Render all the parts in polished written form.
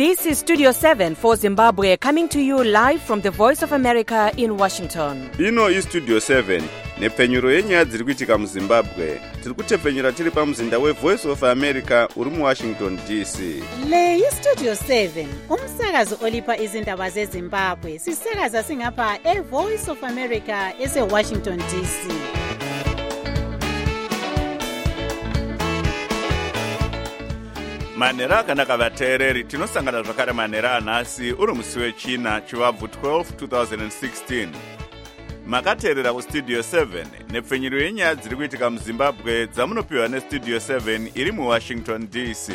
This is Studio 7 for Zimbabwe, coming to you live from the Voice of America in Washington. Ino iStudio 7 nepfenyuro yenyaya dziri kuitika muZimbabwe. Tiri kutepfenyura tiri pamuzinda weVoice of America uri muWashington DC. Le iStudio 7 umsakazo olipa izindaba zeZimbabwe. Sisakaza singapha eVoice of America eseWashington DC. Manera akanaka vateereri, tinosangana zvakare manera anhasi uri musi wechina chivabvu 12 2016. Makateerera kuStudio 7 nepfenyuro yenyaya dziri kuitika muZimbabwe dzamunopiwa neStudio 7 iri muWashington DC.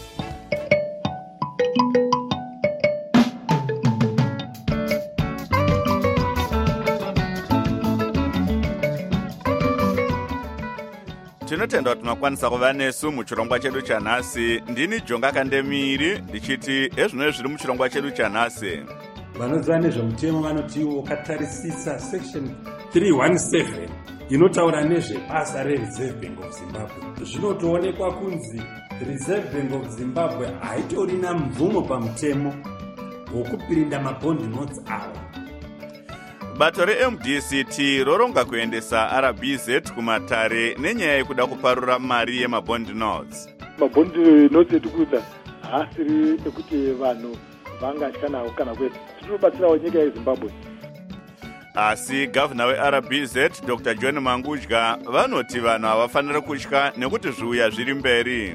Tinotenda kuti makwanisa kuva nesu muchirongwa chedu chanhasi. Ndini Jonga Kandemiri ndichiti ezvino zviri muchirongwa chedu chanhasi. Vanoziva nezvemutemo vanotiwo katarisisa section 317 inotaura nezvebasa reReserve Bank of Zimbabwe. Zvinotoonekwa kunzi Reserve Bank of Zimbabwe haitorina mvumo pamutemo wokupirinda mabond notes avo. Bato reMDCT roronga kuendesa RBZ kumatare nenyaya yekuda kuparura mari yemabond notes. Mabond notes etukuita haasiri ekuti vanhu vangatya nawo kana kwete. Tinobatsirawo nyika yeZimbabwe. Asi gavana weRBZ Dr. John Mangudya vanoti vanhu havafaniri kutya nekuti zviuya zviri mberi.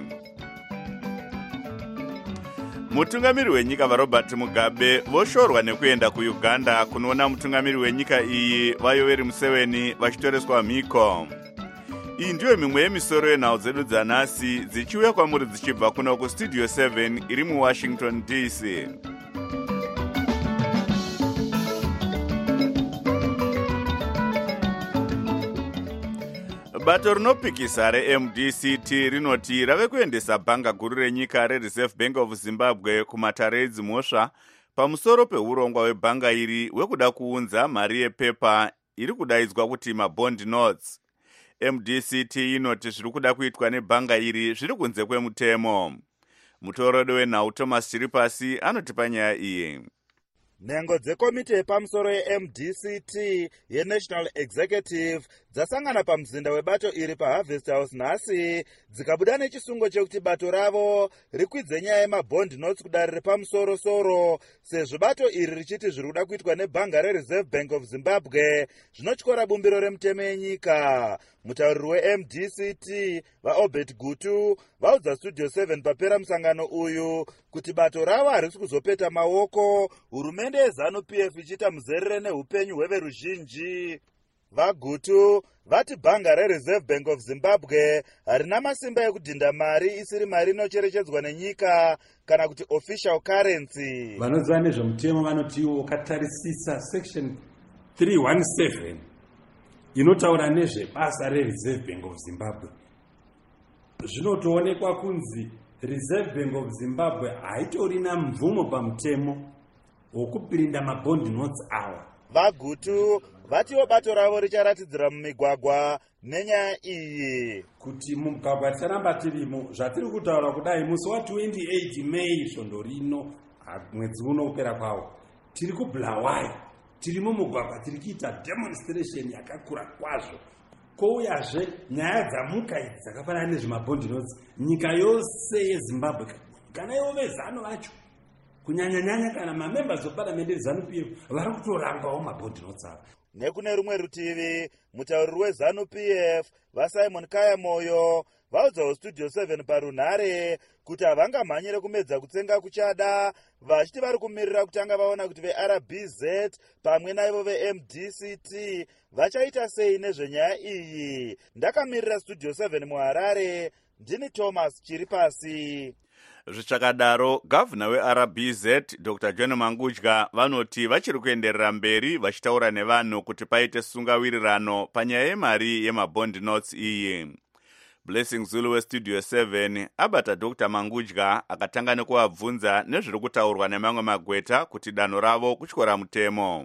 Mutungamiri wenyika vaRobert Mugabe voshorwa nekuenda kuUganda kunoona mutungamiri wenyika iyi vaYoweri Museveni vachitoreswa mhiko. Iyi ndiyo mimwe yemisoro yenhau dzedu dzanhasi dzichiuya kwamuri dzichibva kuno kuStudio 7 iri muWashington DC. Bato rinopikisa reMDCT rinoti rave kuendesa bhanga guru renyika reReserve Bank of Zimbabwe kumatare edzimhosva pamusoro peurongwa hwebhanga iri hwekuda kuunza mari yepepa iri kudaidzwa kuti mabond notes. MDCT inoti zviri kuda kuitwa nebhanga iri zviri kunze kwemutemo. Mutorodi wenhau Thomas Chiripasi anotipa nyaya iyi. Nhengo dzekomiti yepamusoro yeMDCT yeNational Executive dzasangana pamuzinda webato iri paHarvest House nhasi dzikabuda nechisungo chekuti bato ravo rikwidze nyaya yemabond notes kudare repamusoro-soro sezvo bato iri richiti zviri kuda kuitwa nebhanga reReserve Bank of Zimbabwe zvinotyora bumbiro remutemo yenyika. Mutauriri weMDCT vaObert Gutu vaudza Studio 7 papera musangano uyu kuti bato ravo harisi kuzopeta maoko hurumende yeZANU-PF ichiita muzerere neupenyu hweveruzhinji. VaGutu vati bhanga reReserve Bank of Zimbabwe harina masimba ekudhinda mari isiri mari inocherechedzwa nenyika kana kuti official currency. Vanoziva nezvemutemo vanotiwo katarisisa section 317 inotaura nezvebasa reReserve Bank of Zimbabwe. Zvinotoonekwa kunzi Reserve Bank of Zimbabwe haitorina mvumo pamutemo wokupirinda mabond notes avo. VaGutu vatiwo bato ravo richaratidzira mumigwagwa nenyaya iyi. Kuti mumugwagwa ticharamba tirimo zvatiri kutaura kudai musi wa28 Mei svondo rino mwedzi uno kupera kwawo tiri kuBulawayo tiri mumugwagwa tiri kuita demonstration yakakura kwazvo. Kouyazve nyaya dzamuka idzi dzakafanana nezvemabond notes nyika yose yeZimbabwe kana ivo vezano vacho kunyanya-nyanya kana mamembers eparliament eZANU-PF vari kutorangawo mabond notes avo. Nekune rumwe rutivi mutauriri weZANU-PF vaSimon Kayamoyo vaudzawo Studio 7 parunhare kuti havangamhanyire kumedza kutsenga kuchada vachiti vari kumirira kutanga vaona kuti veRBZ pamwe naivo veMDCT vachaita sei nezvenyaya iyi. Ndakamirira Studio 7 muHarare, ndini Thomas Chiripasi. Zvichakadaro, gavana weRBZ Dr. John Mangudya vanoti vachiri kuenderera mberi vachitaura nevanhu kuti paite sungawirirano panyaya yemari yemabond notes iyi. Blessing Zulu weStudio 7 abata Dr. Mangudya akatanga nekuvabvunza nezviri kutaurwa nemamwe magweta kuti danho ravo kutyora mutemo.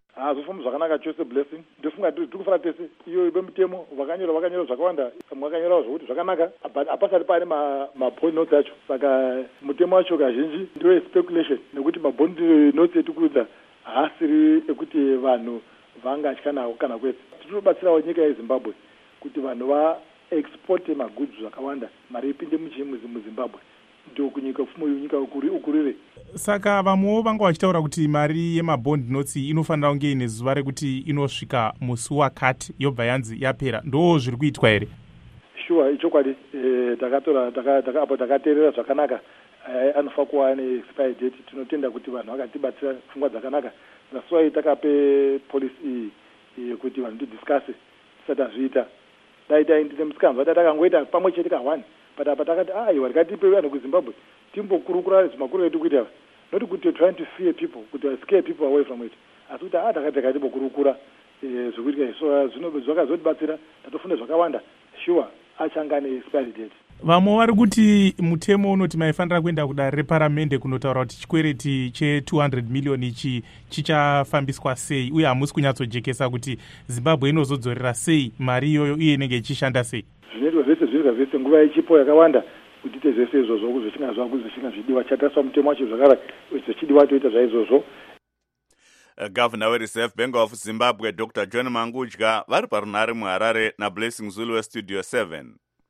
hazofamba zvakanaka chose blessing ndofunga tiri kufara tese iyo vemutemo vakanyora zvakawanda mwakanyorawo zvokuti zvakanaka hapasati pane mabond notes acho saka mutemo wacho kazhinji ndio speculation nekuti mabond notes etikudza haasiri ekuti vanhu vangatya nawo kana kwete tinobatsirawo nyika yezimbabwe kuti vanhu vaexporte magoods zvakawanda mari ipinde muzimbabwe ndio kunyika pfumo yenyika ukurire. Saka vamwewo vanga vachitaura kuti mari yemabond notes inofanira kunge ine zuva rekuti inosvika musi wakati yobva yanzi yapera. Ndo zviri kuitwa here? Sure, ichokwadi. Apo takateerera zvakanaka. Anofa kuva ne-expire date. Tinotenda kuti vanhu vakatibatsira pfungwa dzakanaka. That's why takape policy kuti vanhu tidiscusse tisati azviita. Dai ndine musikanzwa takangoita pamwe chete ka1. But takati iwa rikatipe vanhu kuZimbabwe timbokurukura zvimakuru edu kuita not kuti trying to fear people kuti scare people away from it asi kuti takati timbokurukura zvekuitika so zvakazotibatsira tatofunda zvakawanda sure achanga ne-expiry date. Vamwe vari kuti mutemo unoti maifanira kuenda kudare reparamende kunotaura kuti chikwereti che200 million ichi chichafambiswa sei uye hamusi kunyatsojekesa kuti Zimbabwe inozodzorera sei mari iyoyo uye inenge ichishanda sei. Zvinoitwa zvese nguva ichipo yakawanda kuti ite zvese izvozvo kuzvichinga zvidiwa chataswa mutemo wacho zvakara zvichidiwa toita zvaizvozvo. Governor weReserve Bank of Zimbabwe Dr. John Mangudya vari parunhare muHarare naBlessing Zulu weStudio 7.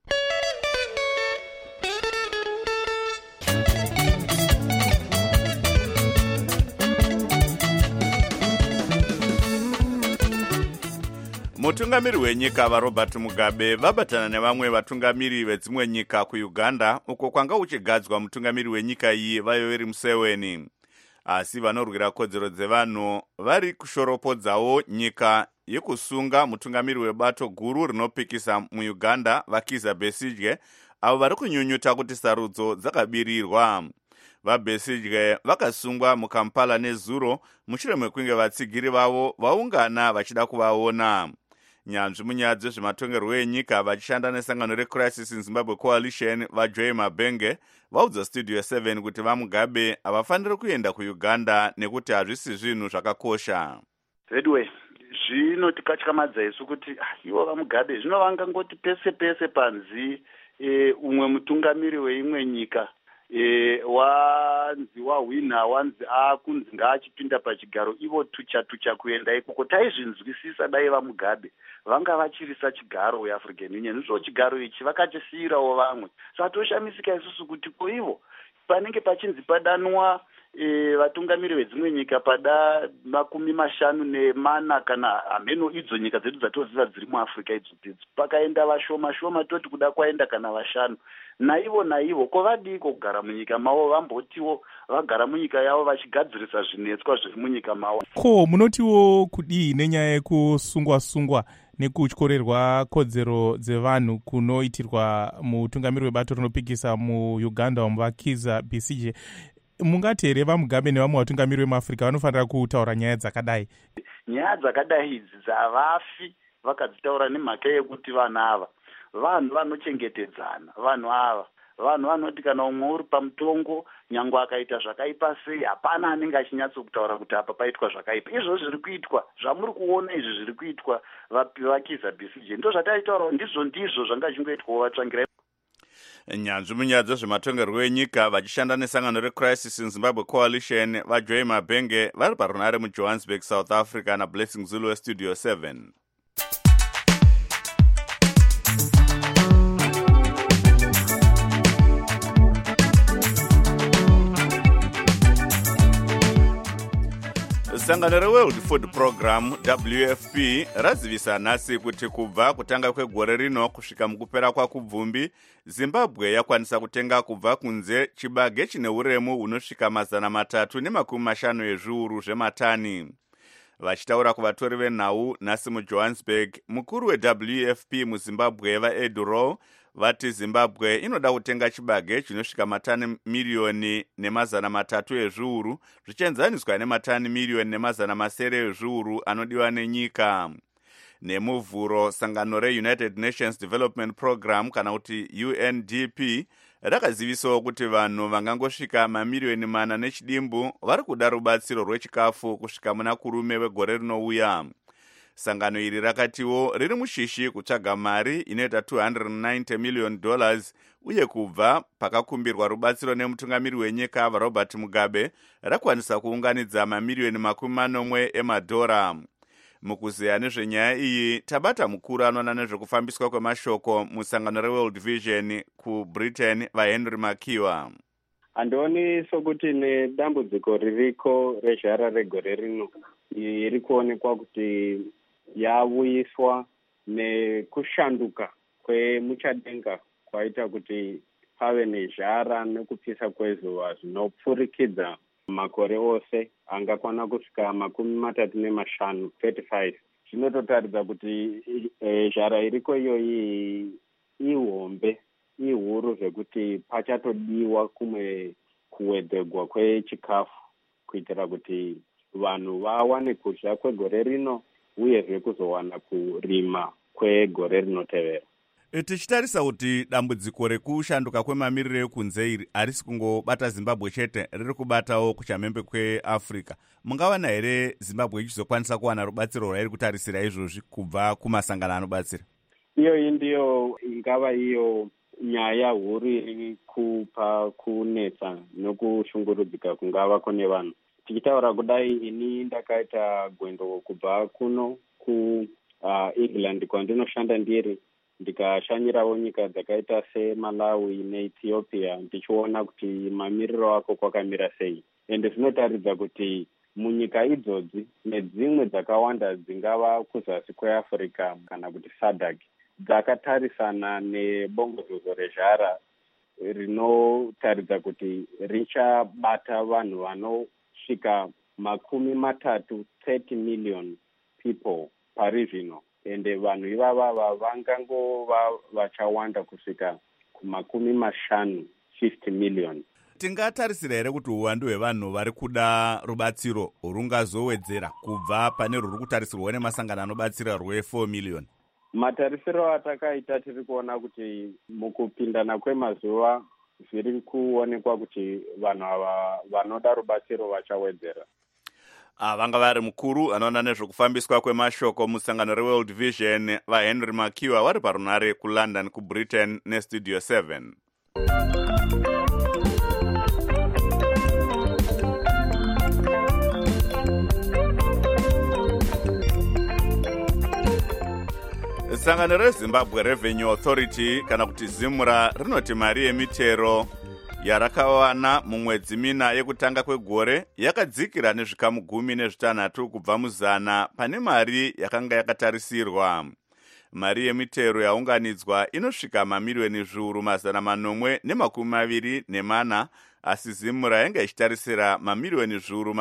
Mutungamiri wenyika vaRobert Mugabe vabatana nevamwe vatungamiri vedzimwe nyika kuUganda uko kwanga uchigadzwa mutungamiri wenyika iyi vaYoweri Museveni. Asi vanorwira kodzero dzevanhu vari kushoropodzawo nyika yekusunga mutungamiri webato guru rinopikisa muUganda vaKizza Besigye avo vari kunyunyuta kuti sarudzo dzakabirirwa. VaBesigye vakasungwa muKampala nezuro mushure mekunge vatsigiri vavo vaungana vachida kuvaona. Nyanzvi munyaya dzezvematongerwo enyika vachishanda nesangano reCrisis in Zimbabwe Coalition vaJoy Mabenge vaudza Studio 7 kuti vaMugabe havafaniri kuenda kuUganda nekuti hazvisi zvinhu zvakakosha. Anyway, zvinotikatyamadza isu kuti ivo vaMugabe zvino vangangoti pese panzi umwe mutungamiri weimwe nyika wanzi wahwina wanzi akunzi ngaachipinda pachigaro ivo tucha kuenda ikoko taizvinzwisisa dai vaMugabe vanga vachirisa chigaro weAfrican Union izvo chigaro ichi vakachisiyirawo vamwe zvatoshamisika isusu kuti koivo panenge pachinzi padanwa vatungamiri vedzimwe nyika pada 50 kana hameno idzo nyika dzedu dzatoziva dziri muAfrica idzodzo pakaenda vashoma toti kuda kwaenda kana 5 naivo kovadiko kugara munyika mavo vambotiwo vagara munyika yavo vachigadzirisa zvinetswa zviri munyika mavo. Ko munotiwo kudii nenyaya yekusungwa nekutyorerwa kodzero dzevanhu kunoitirwa mutungamiri webato rinopikisa muUganda vaKizza Besigye? Mungati here vaMugabe nevamwe vatungamiri vemuAfrica vanofanira kutaura nyaya dzakadai? Nyaya dzakadai idzi dzavafi vakadzitaura nemhaka yekuti vanhu vanochengetedzana. Vanhu vanoti kana umwe uri pamutongo nyangwe akaita zvakaipa sei hapana anenge achinyatsokutaura kuti apa paitwa zvakaipa. Izvo zviri kuitwa zvamuri kuona izvi zviri kuitwa vaKizza Besigye ndo zvataitaura ndizvo zvanga chingoitwawo vatsvangira. Nyanzvi munyaya dzezvematongerwo enyika vachishanda nesangano reCrisis in Zimbabwe Coalition vaJoy Mabenge vari parunhare muJohannesburg, South Africa naBlessing Zulu weStudio 7. Sangano reWorld Food Program WFP razivisa nhasi kuti kubva kutanga kwegore rino kusvika mukupera kwaKubvumbi Zimbabwe yakwanisa kutenga kubva kunze chibage chine uremu hunosvika 350 ezviuru zvematani. Vachitaura kuvatori venhau nhasi muJohannesburg, mukuru weWFP muZimbabwe vaEd Rowe vati Zimbabwe inoda kutenga chibage chinosvika matani 1,300,000 ezviuru zvichienzaniswa nematani 1,700,000 ezviuru anodiwa nenyika. Nemuvhuro sangano reUnited Nations Development Program kana kuti UNDP rakazivisawo kuti vanhu vangangosvika mamiliyoni 4.5 vari kuda rubatsiro rwechikafu kusvika muna kurume wegore rinouya. Sangano iri rakatiwo riri mushishi kutsvaga mari inoita $290 million uye kubva pakakumbirwa rubatsiro nemutungamiri wenyika Robert Mugabe rakwanisa kuunganidza mamiliyoni 40 emadhora. Mukuzeya nezvenyaya iyi tabata mukuru anoona nezvekufambiswa kwemashoko musangano reWorld Vision kuBritain vaHenry Makiwa. Handoni sokuti nedambudziko ririko rezhara regore rino iri kuonekwa kuti yavuyiswa nekushanduka kwemuchadenga kwaita kuti pave nezhara nekupisa kwezuva zvinopfurikidza makore ose angakwana kusvika 35, 35. Zvinototaridza kuti zhara iriko iyoyi ihombe, ihuru zvekuti pachatodiwa kumwe kuwedzegwa kwechikafu kuitira kuti vanhu vawane kudya kwegore rino uyezve kuzowana kurima kwegore rinotevera. Tichitarisa kuti dambudziko rekushanduka kwemamiriro ekunze iri harisi kungobata Zimbabwe chete, riri kubatawo kuchamhembe kweAfrica. Mungawana here Zimbabwe ichizokwanisa kuwana rubatsiro rwairi kutarisira izvozvi kubva kumasangano anobatsira? Iyoyi ndiyo ingava iyo nyaya huru iri kupa kunetsa nokushungurudzika kungava kune vanhu. Tichitaura kudai, ini ndakaita gwendo kubva kuno kuEngland kwandinoshanda ndiri, ndikashanyirawo nyika dzakaita seMalawi neEthiopia, ndichiona kuti mamiriro ako kwakamira sei. Ende zvinotaridza kuti munyika idzodzi nedzimwe dzakawanda dzingava kuzasi kweAfrica kana kuti SADC dzakatarisana nebongozozo rezhara rinotaridza kuti richabata vanhu vanosvika 30 million people pari zvino. Ende vanhu ivava vangangova vachawanda kusvika 50 million. Tingatarisira here kuti uwandu hwevanhu vari kuda rubatsiro rungazowedzera kubva pane ruri kutarisirwa nemasangano anobatsira rwe4 million? Matarisiro atakaita tiri kuona kuti mukupindana kwemazuva zviri kuonekwa kuti vanhu ava vanoda rubatsiro vachawedzera. Vanga vari mukuru anoona nezvekufambiswa kwemashoko musangano reWorld Vision vaHenry Makiwa vari parunare kuLondon kuBritain neStudio 7. Sangano reZimbabwe Revenue Authority kana kuti ZIMRA rinoti mari yemitero yarakawana mumwedzi mina yekutanga kwegore yakadzikira nezvikamu 16 kubva muzana pane mari yakanga yakatarisirwa. Mari yemitero yaunganidzwa inosvika mamiliyoni zviuru 424, asi ZIMRA yanga ichitarisira mamiliyoni zviuru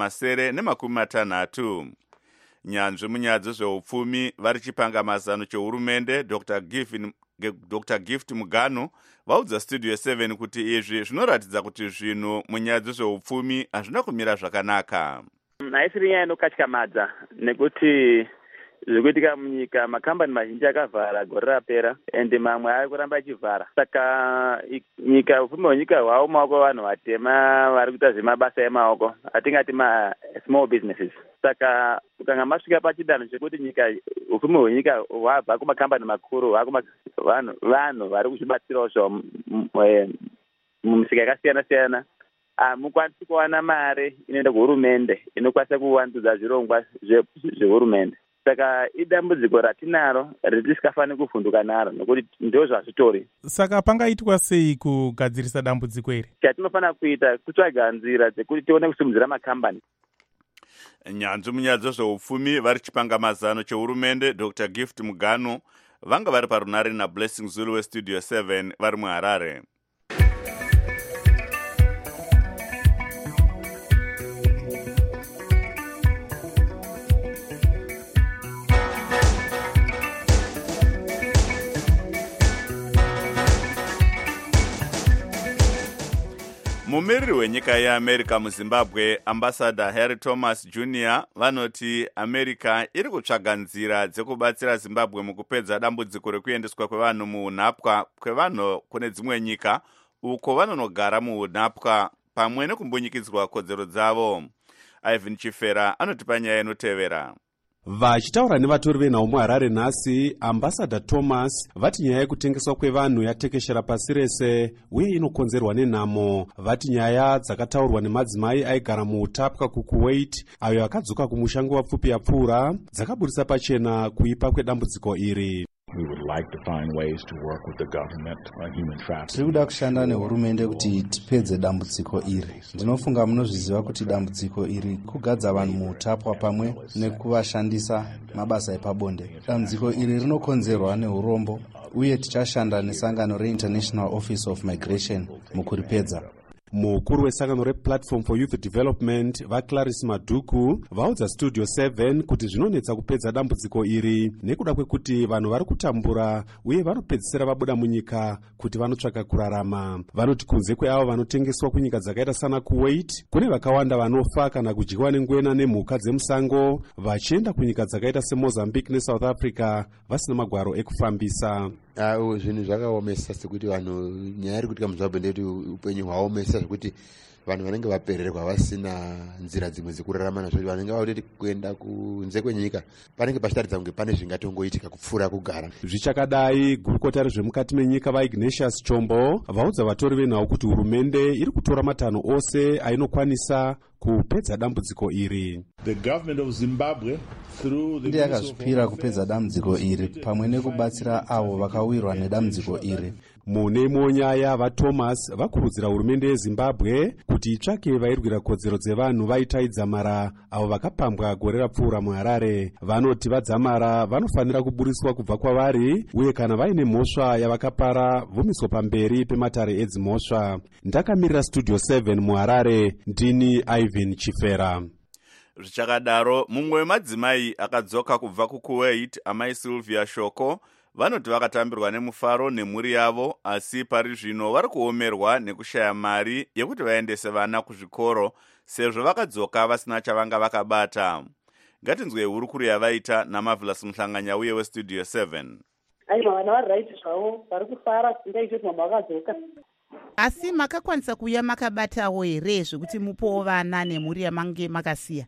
960. Nyanzvi munyaya dzezveupfumi vari chipanga mazano chehurumende Dr. Gift Mugano vaudza Studio 7 kuti izvi zvinoratidza kuti zvinhu munyaya dzezveupfumi hazvina kumira zvakanaka. Haisiri nyaya inokatyamadza nekuti zvikuitika munyika makambani mazhinji akavhara gore rapera ende mamwe ari kuramba achivhara. Saka nyika upfumi hwenyika hwavo maoko vanhu vatema vari kuita zvemabasa emaoko atingati small businesses. Saka ukanga masvika pachidanho chekuti nyika upfumi hwenyika hwabva kumakambani makuru vanhu vari kuzvibatsirawo mumisika yakasiyana siyana, mukwanisi kuwana mari inoenda kuhurumende inokwanisa kuvandudza zvirongwa zvehurumende. Saka idambudziko ratinaro ritisingafaniri kuvhunduka naro nekuti ndio zvazvitori. Saka pangaitwa sei kugadzirisa dambudziko iri? Chatinofanira kuita kutsvaga nzira dzekuti tione kusimudzira makambani. Nyanzvi munyaya dzezveupfumi vari chipanga mazano chehurumende Dr. Gift Mugano vanga vari parunare naBlessing Zulu weStudio 7 vari muHarare. Mumiriri wenyika yeAmerica muZimbabwe, Ambassador Harry Thomas Jr. vanoti America iri kutsvaga nzira dzekubatsira Zimbabwe mukupedza dambudziko rekuendeswa kwevanhu muunhapwa kwevanhu kune dzimwe nyika uko vanonogara muunapwa pamwe nekumbunyikidzwa kodzero dzavo. Ivan Chifera anotipa nyaya inotevera. Vachitaura nevatori venhau muHarare nhasi, Ambassador Thomas vati nyaya yekutengeswa kwevanhu yatekeshera pasi rese uye inokonzerwa nenhamo. Vati nyaya dzakataurwa nemadzimai aigara muutapwa kuKuwait ayo akadzoka kumushango wapfupi yapfuura dzakaburitsa pachena kuipa kwedambudziko iri. Tiri kuda kushanda nehurumende kuti tipedze dambudziko iri. Ndinofunga munozviziva kuti dambudziko iri kugadza vanhu muutapwa pamwe nekuvashandisa mabasa epabonde. Dambudziko iri rinokonzerwa neurombo uye tichashanda nesangano reInternational Office of Migration mukuripedza. Mukuru wesangano rePlatform for Youth Development vaClarice Maduku vaudza Studio 7 kuti zvinonetsa kupedza dambudziko iri nekuda kwekuti vanhu vari kutambura uye vanopedzisira vabuda munyika kuti vanotsvaka kurarama. Vanoti kunze kweavo vanotengeswa kunyika dzakaita sana Kuwait, kune vakawanda vanofa kana kudyiwa nengwena nemhuka dzemusango vachienda kunyika dzakaita seMozambique neSouth Africa vasina magwaro ekufambisa. Zvinhu zvakaomesa sekuti vanhu nyaya iri kuitika muZimbabwe ndeti upenyu hwaomesa zvekuti vanhu vanenge vapererwa vasina nzira dzimwe dzekurarama nazvo. Vanenge vauteti kuenda kunze kwenyika panenge pachitaridza kunge pane zvingatongoitika kupfuura kugara. Zvichakadai, gurukota rezvemukati menyika vaIgnatius Chombo vaudza vatori venhau kuti hurumende iri kutora matanho ose ainokwanisa kupedza dambudziko iri. Ndiye yakazvipira kupedza dambudziko iri pamwe nekubatsira avo vakawirwa nedambudziko iri. Mune nyaya vaThomas vakurudzira hurumende yeZimbabwe kuti itsvake vairwira kodzero dzevanhu vaitaidzamara avo vakapambwa gore rapfuura muHarare. Vanoti vadzamara vanofanira kuburiswa kubva kwavari uye kana vaine mhosva yavakapara vomiswa pamberi pematare edzimhosva. Ndakamirira Studio 7 muHarare, ndini Ivan Chifera. Zvichakadaro, mumwe wemadzimai akadzoka kubva kuKuwait, amai Sylvia Shoko, vanoti vakatambirwa nemufaro nemhuri yavo, asi pari zvino vari kuomerwa nekushaya mari yekuti vaendese vana kuzvikoro sezvo vakadzoka vasina chavanga vakabata. Ngatinzwe hurukuru yavaita naMarvelous Muhlanganya uye weStudio 7. Aiwa, vana vari right zvavo, vari kufara singaite kuti mama vakadzoka. Asi makakwanisa kuuya makabatawo here zvekuti mupowo vana nemhuri yamange makasiya?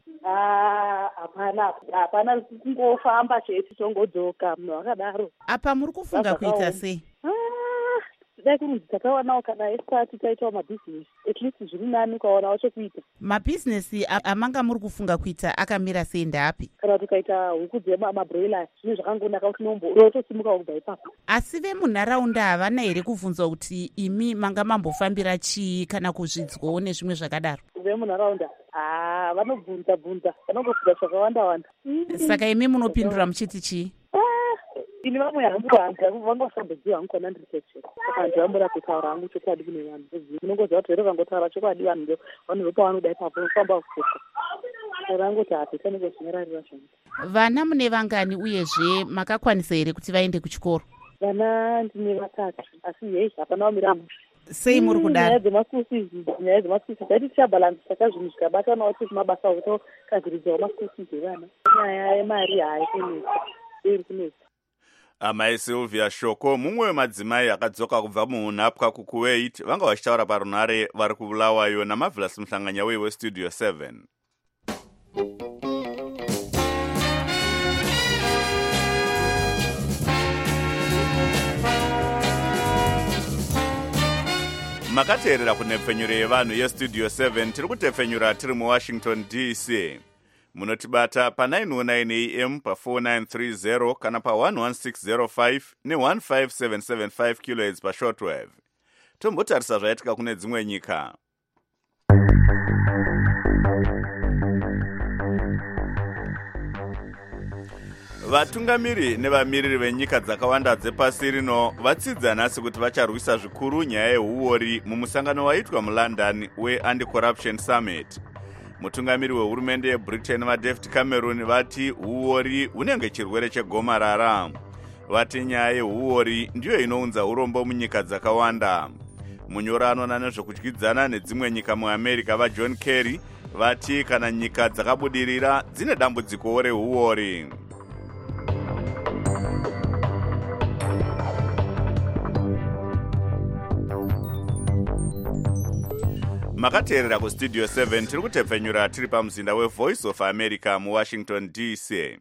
Hapana kungofamba chete tongodzoka munhu wakadaro. Apa muri kufunga kuita sei? Dai kunzi takawanawo kana esati taitawo mabhizinesi, at least zviri nani ukaonawo chekuita. Mabhizinesi amanga muri kufunga kuita akamira sei ndapi? Kana tukaita huku dzemabroiler zvinhu zvakangonaka kuti unotosimuka kubva ipapo. Asi vemunharaunda havana here kubvunzwa kuti imi manga mambofambira chii kana kuzvidzwawo nezvimwe zvakadaro? Vemunharaunda vanobvunza vanongobvunza zvakawanda. Saka imi munopindura muchiti chii? Ini vamwe hanguvanza vangosambodziwa hangu kona ndiri chete. Saka vantu vambora kutaura hangu chokwadi kune vanhu. Unongoziva kuti here vangotaura chokwadi vanhu ndio vanozopa vanoda ipapo unofamba kufuka. Rangoti apita nekuzvinyararira zvangu. Vana mune vangani uyezve makakwanisa here kuti vaende kuchikoro? Vana ndine vatatu asi hei hapana wamira. Sei muri kudaro? Nyaya dzemasikisi dzaiti tichabhalansisa zvinhu zvikabatanawo kuti mabasa okutokadziridzawo masikisi evana. Nyaya yemari haikunetsa iri kunetsa. Amai Sylvia Shoko, mumwe wemadzimai akadzoka kubva muunapwa kuKuwait, vanga vachitaura parunhare vari kubulawayo naMarvelous Muhlanganya weStudio 7. Makateerera kunhepfenyuro yevanhu yeStudio 7, tiri kutepfenyura tiri muWashington DC. Munotibata pa 909 AM pa 4930 kana pa 11605 ne15775 kHz pa shortwave. Tombotarisa zvaitika kune dzimwe nyika. Vatungamiri nevamiriri venyika dzakawanda dzepasi rino vatsidza nhasi kuti vacharwisa zvikuru nyaya yehuori mumusangano waitwa muLondon weAnti-Corruption Summit. Mutungamiri wehurumende yeBritain vaDavid Cameron vati huori hunenge chirwere chegomarara. Vati nyaya yehuori ndiyo inounza urombo munyika dzakawanda. Munyori anoona nezvekudyidzana nedzimwe nyika muAmerica vaJohn Kerry vati kana nyika dzakabudirira dzine dambudziko rehuori. makateerera kustudio 7 tiri kutepfenyura tiri pamuzinda wevoice of america muwashington dc.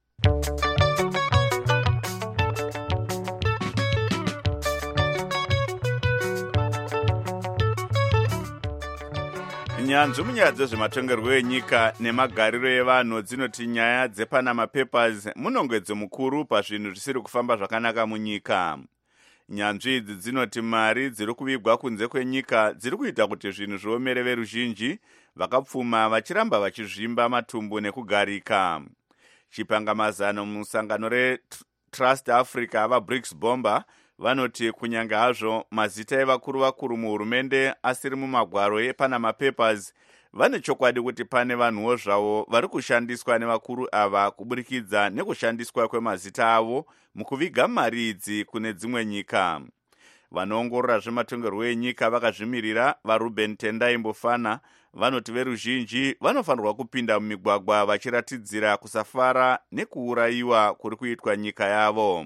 nyanzvi munyaya dzezvematongerwo enyika nemagariro evanhu dzinoti nyaya dzepanama papers munongwedzo mukuru pazvinhu zvisiri kufamba zvakanaka munyika. nyanzvi idzi dzinoti mari dziri kuvigwa kunze kwenyika dziri kuita kuti zvinhu zviomere veruzhinji vakapfuma vachiramba vachizvimba matumbu nekugarika. chipangamazano musangano retrust africa vabrics bomber vanoti kunyange hazvo mazita evakuru muhurumende asiri mumagwaro epanama papers, vane chokwadi kuti pane vanhuwo zvavo vari kushandiswa nevakuru ava kuburikidza nekushandiswa kwemazita avo mukuviga mari idzi kune dzimwe nyika. vanoongorora zvematongerwo enyika vakazvimirira varuben tendai mbofana vanoti veruzhinji vanofanirwa kupinda mumigwagwa vachiratidzira kusafara nekuurayiwa kuri kuitwa nyika yavo.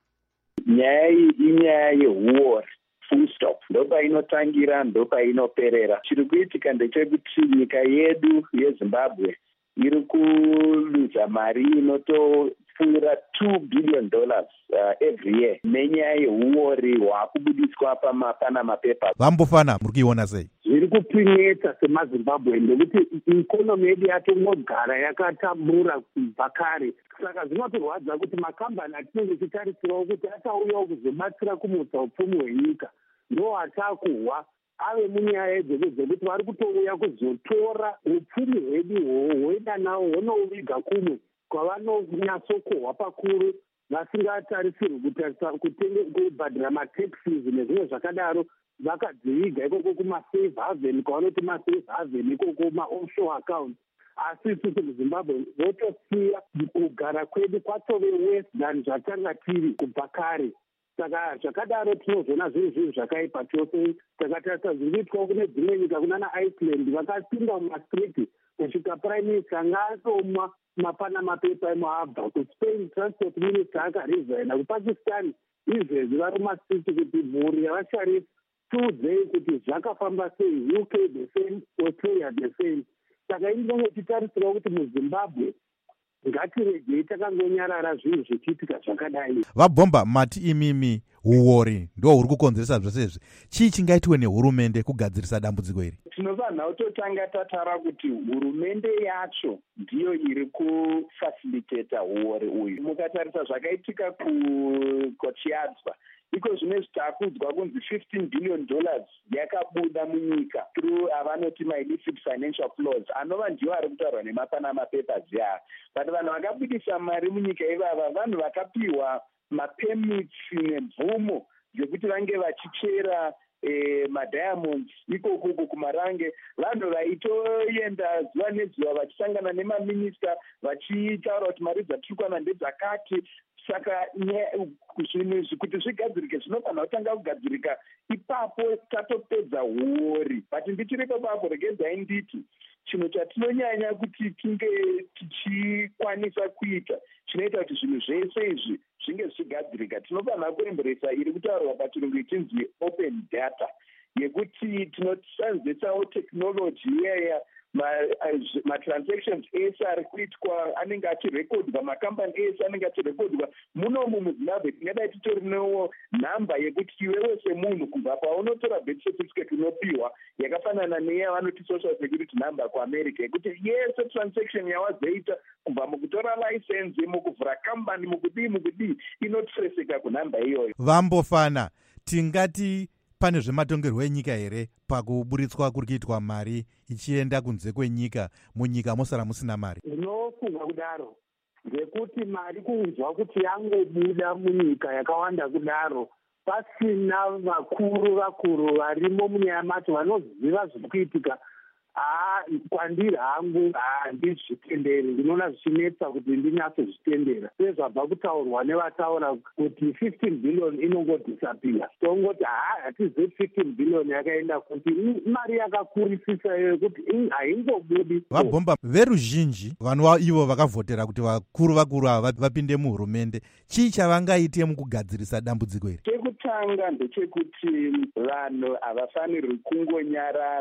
nyaya iyi inyaya yehuori, full stop. ndopainotangira ndopainoperera. chiri kuitika ndechekuti nyika yedu yezimbabwe iri kuluza mari inotopfuura $2 billion every year nenyaya yehuori hwakubudiswa papanama papers. vambofana muri kuiona sei? zviri kupinetsa semazimbabwe ndekuti ikonomi yedu yatongogara yakatambura kubva kare. saka zvinotorwadza kuti makambani atinenge tichitarisirawo kuti achauyawo kuzobatsira kumutsa upfumi hwenyika ndo atakuhwa ave munyaya dzekuti vari kutouya kuzotora upfumi hwedu hwoenda nawo honouviga kumwe kwavanonyatsokohwa pakuru vasingatarisirwi kubhadhira mataxes nezvimwe zvakadaro, vakadziviga ikoko kumasave haven kwavanoti masave haven ikoko maoffshore accounts. asi isusu muzimbabwe votosiya kugara kwedu kwatove worse than zvatanga tiri kubva kare. saka zvakadaro tinozona zvinhu zvakaipa chose. takatarisa zviri kuitwawo kune dzimwe nyika kunana iceland vakapinda mumastriti kusvika prime minister ngaasomwa mapanama paper emuabva. kuspain transport minister akaresigna. kupakistan izvezvi vari mumastriti kuti mhuri yavasharif tiudzei kuti zvakafamba sei. uk the same, australia the same. saka indinenge titarisirawo kuti muzimbabwe ngatiregei takangonyarara zvinhu zvichiitika zvakadai. vabhomba mati imimi huori ndo huri kukonzeresa zvose izvi. chii chingaitiwe nehurumende kugadzirisa dambudziko iri? tinofanira kutotanga tatara kuti hurumende yacho ndiyo iri kufacilitata huori uyu. mukatarisa zvakaitika kuchiadzwa iko zvine zvitakudzwa kunzi $15 billion yakabuda munyika through avanoti illicit financial flows anova ndiwo ari kutaurwa nemapanama papers yaa. but vanhu vakabudisa mari munyika ivava vanhu vakapiwa mapemits nemvumo dzekuti vange vachichera madiamonds ikoko kumarange. vanhu vaitoenda zuva nezuva vachisangana nemaminista vachitaura kuti mari dzatiri kuwana ndedzakati. saka zvinhu kuti zvigadzirike zvinofanira kutanga kugadzirika ipapo tatopedza huori. but ndichiri papapo regedzai nditi chinhu chatinonyanya kuti tinge tichikwanisa kuita chinoita kuti zvinhu zvese izvi zvinge zvichigadzirika tinofanira kuremberesa iri kutaurwa pachirungu ichinzi open data yekuti tinosanzesawo technology iyaya matransactions ese ari kuitwa anenge achirekodwa, makambani ese anenge achirekodwa munomu muzimbabwe. tingadai titorinewo nhamba yekuti iwewe semunhu kubva paunotora birth certificate unopiwa yakafanana neyavanoti social security number kuamerica yekuti yese transaction yawazoita kubva mukutora license mukuvhura kambani mukudii inotireseka kunhamba iyoyo. vambofana tingati pane zvematongerwo enyika here pakuburitswa kuri kuitwa mari ichienda kunze kwenyika munyika mosara musina mari? ndinofunga kudaro ngekuti mari kunzwa kuti yangobuda munyika yakawanda kudaro pasina vakuru varimo munyaya macho vanoziva zviri kuitika. kwandiri hangu handizvitenderi. ndinoona zvichinetsa kuti ndinyatsozvitendera sezvabva kutaurwa nevataura kuti 15 billion inongodisapia. tongoti hatizivi 15 billion yakaenda kuti mari yakakurisisa iyo kuti haingobudi. vabhomba veruzhinji vanova ivo vakavhotera kuti vakuru ava vapinde muhurumende, chii chavangaite mukugadzirisa dambudziko iri? chekutanga ndechekuti vanhu havafanirwi kungonyarara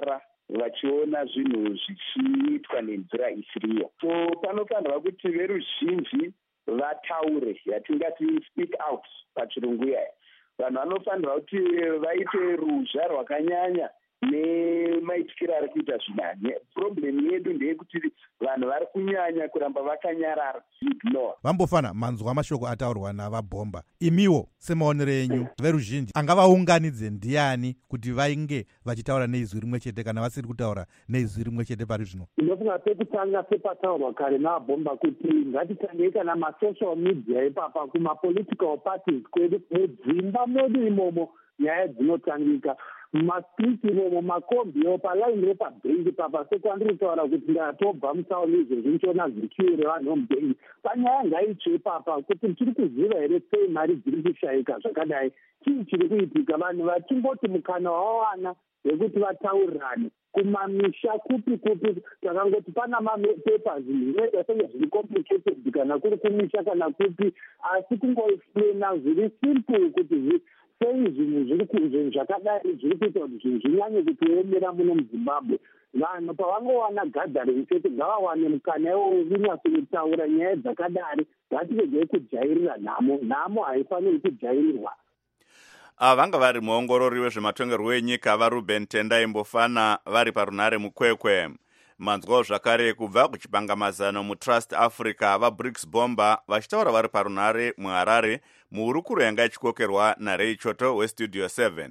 vachiona zvinhu zvichiitwa nenzira isiriyo. So panofanirwa kuti veruzhinji vataure, yatingati speak out pachirungu yaya. Vanhu vanofanirwa kuti vaite ruzha rwakanyanya nemaitikiro ari kuita zvinanye. Problem yedu ndeyekuti vanhu vari kunyanya kuramba vakanyarara ignore. Vambofana manzwa mashoko ataurwa navabhomba. Imiwo semaonero enyu veruzhinji angavaunganidze ndiani kuti vainge vachitaura neizwi rimwe chete kana vasiri kutaura neizwi rimwe chete pari zvino? Ndinofunga pekutanga sepataurwa kare navabhomba kuti ngatitangei kana masocial media ipapa kumapolitical parties kwedu mudzimba medu imomo nyaya dzinotangika. Mastriti imomo makombiwo palaini repabhengi papa sekwandiri kutaura kuti ndatobva mutauni izvezvi ndichiona zikiwo revanhu vomubhengi panyaya ngaitsve ipapa kuti tiri kuziva here sei mari dziri kushayika zvakadai. Chii chiri kuitika? Vanhu vachingoti mukana wawana wekuti vataurirane kumamisha kupi takangoti pana mapepa zvinoita senge zviri complicated kana kuri kumisha kana kupi, asi kungoexplaina zviri simple kuti sei zvinhu zvakadai zviri kuita kuti zvinhu zvinyanye kutiomera muno muzimbabwe. Vanhu pavangowana gathering chete ngavawane mukana wekunyatsotaura nyaya dzakadari. Ngatiregei kujairira nhamo haifaniri kujairirwa. Vanga vari muongorori wezvematongerwo enyika vaRuben Tendai Mbofana vari parunare mukwekwe. Manzwawo zvakare kubva kuchipangamazano muTrust Africa vaBricks Bomba vachitaura vari parunare muHarare muhurukuro yanga ichikokerwa naRay Choto weStudio 7.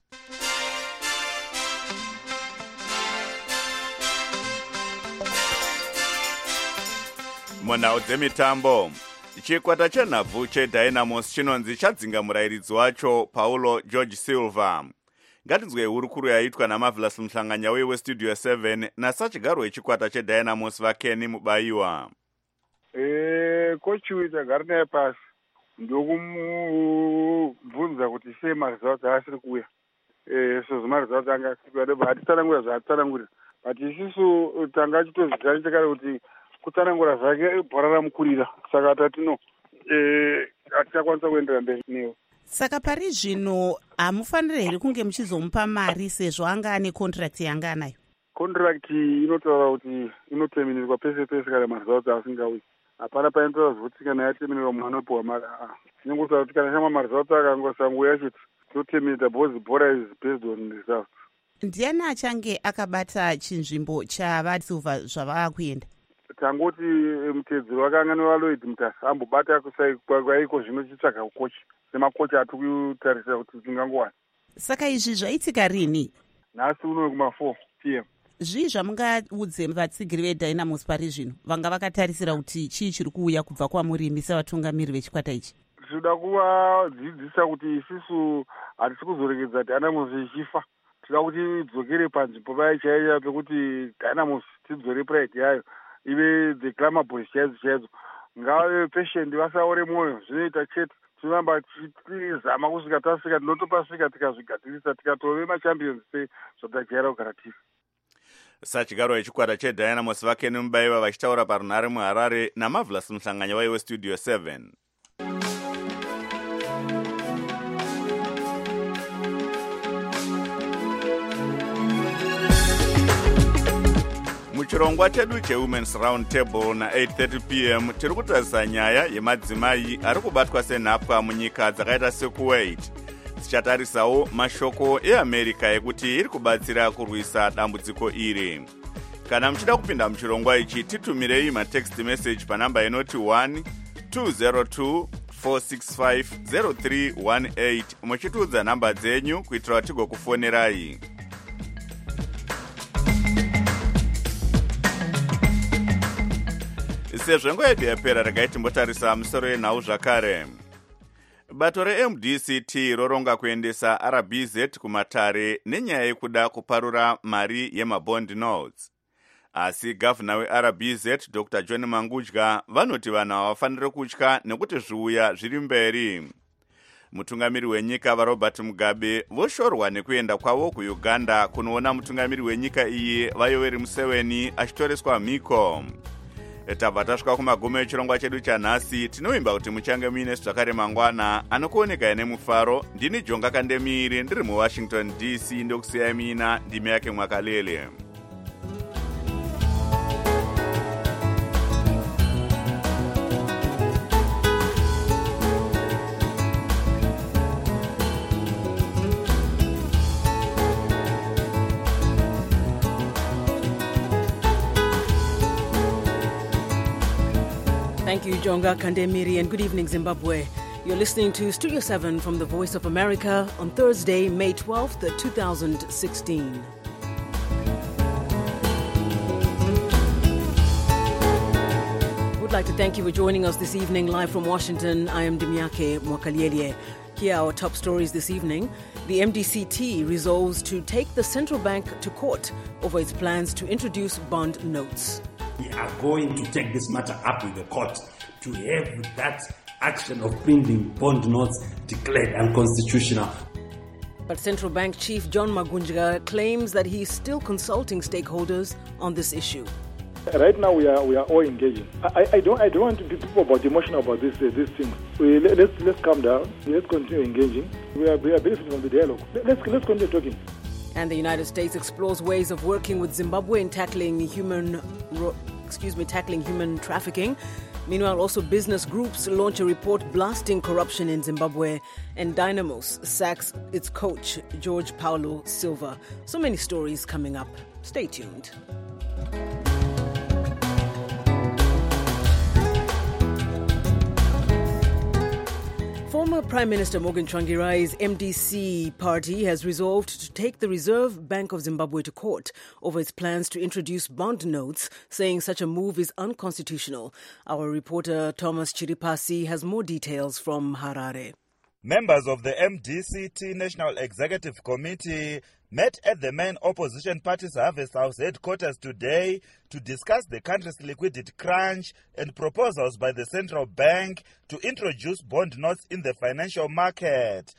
Munhau dzemitambo, chikwata chenhabvu cheDynamos chinonzi chadzinga murayiridzi wacho Paulo George Silva. Ngatinzwei hurukuro yaitwa naMarvelous Mhlanganya weStudio 7 nasachigaro wechikwata cheDynamos vaKenny Mubayiwa. Kochi witagara naye pasi ndokumubvunza kuti sei maresults asiri kuuya. So maresults anga asiri hatitsanangura zvaatitsanangurira, but isusu tanga chitozvizana chakare kuti kutsanangura zvake bhora ramukurira, saka tatino hatichakwanisa kuenderera mberi newo. Saka pari zvino hamufaniri here kunge muchizomupa mari sezvo anga ane contract yanga anayo? Contract inotaura kuti inoterminirwa pese pese kana maresults asingauyi. Hapana painotaura kuti kana yaterminirwa munhu anopiwa mari. Tinongotaura kuti kana shama maresults akangosanguya chete toterminata because bhora is based on results. Ndiani achange akabata chinzvimbo chavaSilva zvavakuenda? Tangoti mutedzeri wake anganova Lloyd Mutasa ambobata kwaiko zvino chitsvaga ukochi semakochi ati kutarisira kuti tingangowana. Saka izvi zvaitika rini? Nhasi uno kuma4 PM. Zvii zvamungaudze vatsigiri veDynamos pari zvino vanga vakatarisira kuti chii chiri kuuya kubva kwamurimi sevatungamiri vechikwata ichi? Tinoda kuvadzidzisa kuti isusu hatisi kuzoregedza Dynamos ichifa. Tinoda kuti idzokere panzvimbo payo chaiyo pekuti Dynamos tidzore pride yayo ive the glamour boys chaidzo. Ngave patient vasaore mwoyo, zvinoita chete. Tinoramba tichizama kusvika tasvika tinotopasvika tikazvigadzirisa tikatove machampions sezvatajaira kugara tiri. Sachigaro wechikwata cheDynamos vaKenny Mubayiwa vachitaura parunare muHarare naMarvelous Mhlanganya weStudio 7. Muchirongwa chedu cheWomen's Round Table na 8:30 PM tiri kutarisa nyaya yemadzimai ari kubatwa senhapwa munyika dzakaita seKuwait. Tichatarisawo mashoko eAmerica ekuti iri kubatsira kurwisa dambudziko iri. Kana muchida kupinda muchirongwa ichi titumirei matext message panamba inoti 1-202-465-0318 muchitiudza namba dzenyu kuitira tigokufonerai. Sezvo nguva yedu yapera regai timbotarisa musoro yenhau zvakare. Bato reMDCT roronga kuendesa RBZ kumatare nenyaya yekuda kuparura mari yemabond notes. Asi gavana weRBZ Dr. John Mangudya vanoti vanhu havafaniri kutya nekuti zviuya zviri mberi. Mutungamiri wenyika vaRobert Mugabe voshorwa nekuenda kwavo kuUganda kunoona mutungamiri wenyika iyi vaYoweri Museveni achitoreswa mhiko. tabva tasvika kumagumo echirongwa chedu chanhasi. Tinovimba kuti muchange muine zvakare mangwana anokuonekai nemufaro. Ndini Jonga Kandemiri ndiri muWashington DC ndokusiyai mina ndimi yake Mwakalele. Thank you, Jonga Kandemiri, and good evening, Zimbabwe. You're listening to Studio 7 from the Voice of America on Thursday, May 12th, 2016. We'd like to thank you for joining us this evening live from Washington. I am Dimyake Mwakaliele. Here are our top stories this evening. The MDCT resolves to take the central bank to court over its plans to introduce bond notes. We are going to take this matter up with the court to have that action of printing bond notes declared unconstitutional. But Central Bank Chief John Magunjga claims that he is still consulting stakeholders on this issue. Right now, we are all engaging. I don't want to be people emotional about these things. Let's calm down. Let's continue engaging. We are benefiting from the dialogue. Let's continue talking. And the United States explores ways of working with Zimbabwe in tackling human trafficking. Meanwhile, also business groups launch a report blasting corruption in Zimbabwe, and Dynamos sacks its coach, George Paulo Silva. So many stories coming up. Stay tuned. Former Prime Minister Morgan Tsvangirai's MDC party has resolved to take the Reserve Bank of Zimbabwe to court over its plans to introduce bond notes, saying such a move is unconstitutional. Our reporter Thomas Chiripasi has more details from Harare. Members of the MDCT National Executive Committee met at the main opposition party's Harvest House headquarters today to discuss the country's liquidity crunch and proposals by the central bank to introduce bond notes in the financial market.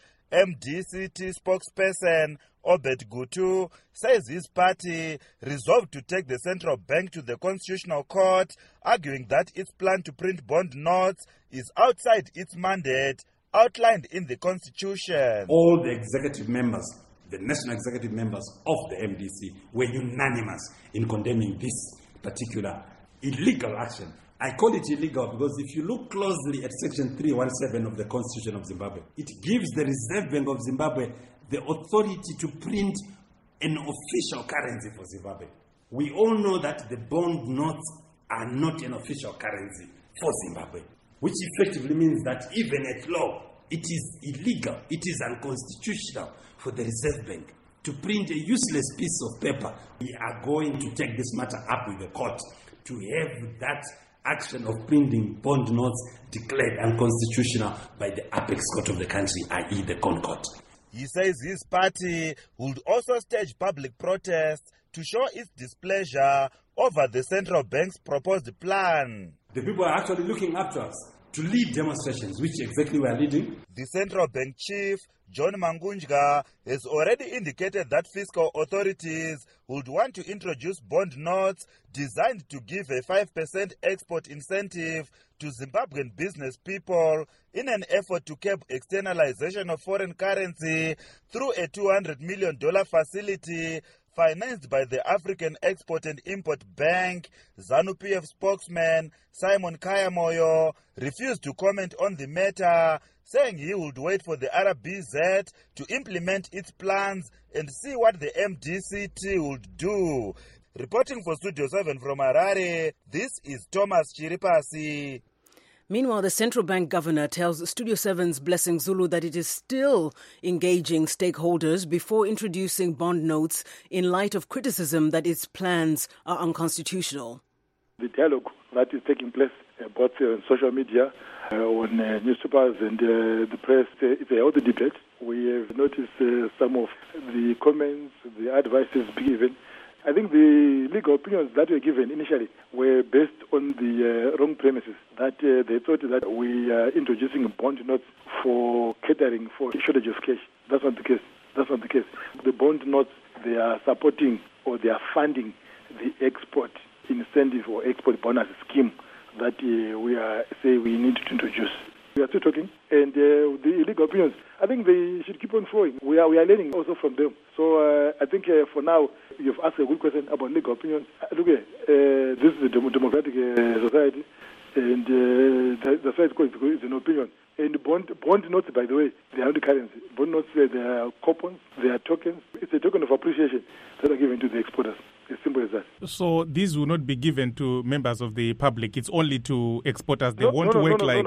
MDCT spokesperson Obed Gutu says his party resolved to take the central bank to the Constitutional Court, arguing that its plan to print bond notes is outside its mandate outlined in the Constitution. All the executive members, the national executive members of the MDC, were unanimous in condemning this particular illegal action. I call it illegal because if you look closely at Section 317 of the Constitution of Zimbabwe, it gives the Reserve Bank of Zimbabwe the authority to print an official currency for Zimbabwe. We all know that the bond notes are not an official currency for Zimbabwe, which effectively means that even at law, it is illegal, it is unconstitutional for the Reserve Bank to print a useless piece of paper. We are going to take this matter up with the court to have that action of printing bond notes declared unconstitutional by the apex court of the country, i.e. the CONCORT. He says his party would also stage public protests to show its displeasure over the central bank's proposed plan. The people are actually looking up to us to lead demonstrations, which exactly we are leading. The central bank chief, John Magunjga, has already indicated that fiscal authorities would want to introduce bond notes designed to give a 5% export incentive to Zimbabwean business people in an effort to curb externalization of foreign currency through a $200 million facility financed by the African Export and Import Bank. ZANU-PF spokesman Simon Kayamoyo refused to comment on the matter, saying he would wait for the RBZ to implement its plans and see what the MDCT would do. Reporting for Studio 7 from Harare, this is Thomas Chiripasi. Meanwhile, the central bank governor tells Studio 7's Blessing Zulu that it is still engaging stakeholders before introducing bond notes in light of criticism that its plans are unconstitutional. The dialogue that is taking place both on social media, on newspapers and the press, it's a healthy debate. We have noticed some of the comments, the advices given. I think the legal opinions that were given initially were based on the wrong premises, that they thought that we are introducing bond notes for catering for shortage of cash. That's not the case. That's not the case. The bond notes, they are supporting or they are funding the export incentive or export bonus scheme that we need to introduce. We are still talking, and the illegal opinions, I think they should keep on flowing. We are learning also from them. So I think for now, you've asked a good question about legal opinions. Look, this is a democratic society, and that's why it's an opinion. And bond notes, by the way, they are not currency. Bond notes, they are coupons, they are tokens. It's a token of appreciation that are given to the exporters. As simple as that. So these will not be given to members of the public. It's only to exporters. They won't work like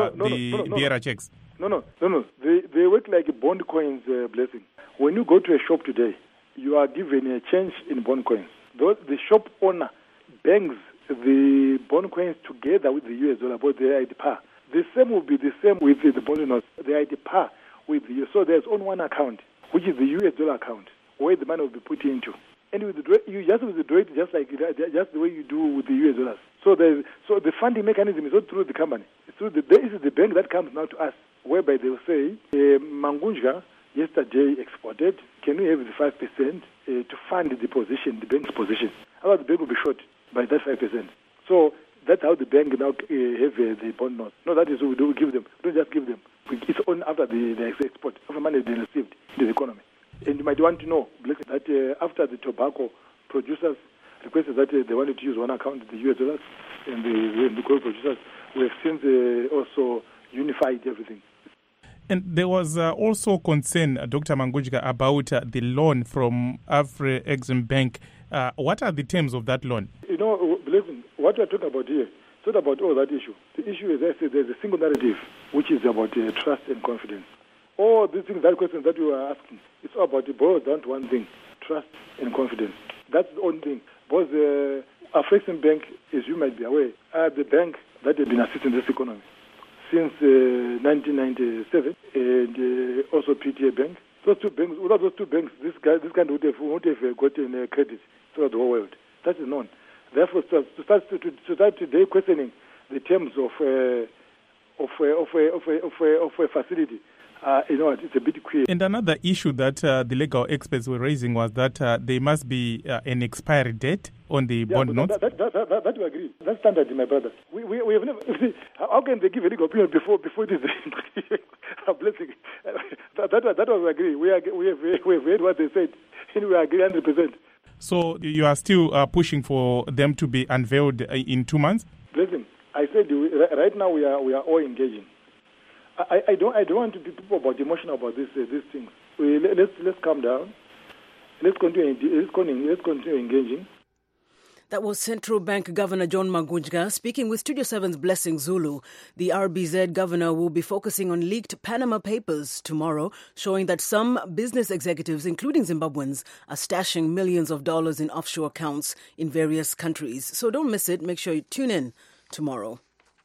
the bearer checks. No. They work like bond coins, Blessing. When you go to a shop today, you are given a change in bond coins. The shop owner banks the bond coins together with the US dollar, but they are at par. The same will be the same with the bond notes. They are at par with the US. So there's only one account, which is the US dollar account, where the money will be put into. And you just withdraw it just the way you do with the US dollars. So the funding mechanism is not through the company. It's through the bank that comes now to us, whereby they will say, Mangunjka yesterday exported. Can we have the 5% to fund the position, the bank's position? Otherwise, the bank will be short by that 5%. So that's how the bank now have the bond notes. No, that is what we do. We give them. We don't just give them. It's only after the export, after money has been received in the economy. And you might want to know that after the tobacco producers requested that they wanted to use one account, the US dollars, and the gold producers, we have since also unified everything. And there was also concern, Dr. Mangunjka, about the loan from Afrexim Bank. What are the terms of that loan? Listen, what we're talking about here, it's not about all that issue. The issue is there's a single narrative, which is about trust and confidence. All these things, that question that you are asking, it's all about, it boils down to one thing, trust and confidence. That's the only thing. Because Afrexim Bank, as you might be aware, are the bank that has been assisting this economy since 1997, and also PTA Bank. Those two banks, without those two banks, this kind would have gotten credit throughout the whole world. That is known. Therefore, to start today questioning the terms of a facility, it's a bit queer. And another issue that the legal experts were raising was that there must be an expiry date on the bond notes. That we agree. That's standard, my brother. We have never. How can they give a legal opinion before it is a blessing? That was agree. We have heard what they said, and we agree 100%. So you are still pushing for them to be unveiled in 2 months? Listen, I said right now we are all engaging. I don't want to be people about emotional about these things. Let's calm down. Let's continue engaging. That was Central Bank Governor John Mangunjka speaking with Studio 7's Blessing Zulu. The RBZ governor will be focusing on leaked Panama Papers tomorrow, showing that some business executives, including Zimbabweans, are stashing millions of dollars in offshore accounts in various countries. So don't miss it. Make sure you tune in tomorrow.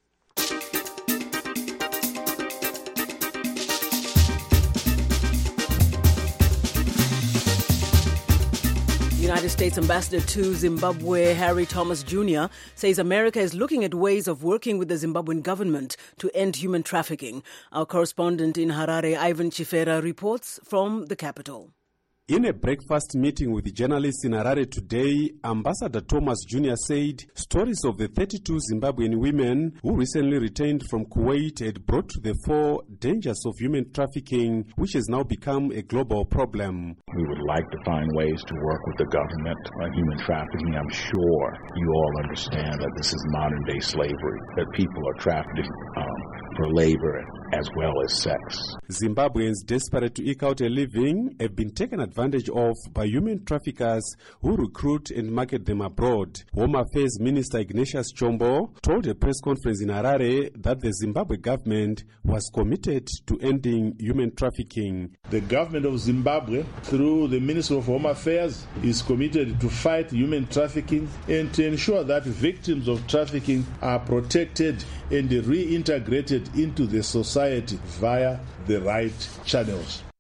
United States Ambassador to Zimbabwe, Harry Thomas Jr., says America is looking at ways of working with the Zimbabwean government to end human trafficking. Our correspondent in Harare, Ivan Chifera, reports from the capital. In a breakfast meeting with journalists in Harare today, Ambassador Thomas Jr. said stories of the 32 Zimbabwean women who recently returned from Kuwait had brought to the fore dangers of human trafficking, which has now become a global problem. We would like to find ways to work with the government on human trafficking. I'm sure you all understand that this is modern-day slavery, that people are trafficked for labor as well as sex. Zimbabweans desperate to eke out a living have been taken advantage of by human traffickers who recruit and market them abroad. Home Affairs Minister Ignatius Chombo told a press conference in Harare that the Zimbabwe government was committed to ending human trafficking. The government of Zimbabwe, through the Ministry of Home Affairs, is committed to fight human trafficking and to ensure that victims of trafficking are protected and reintegrated into the society via the right channels.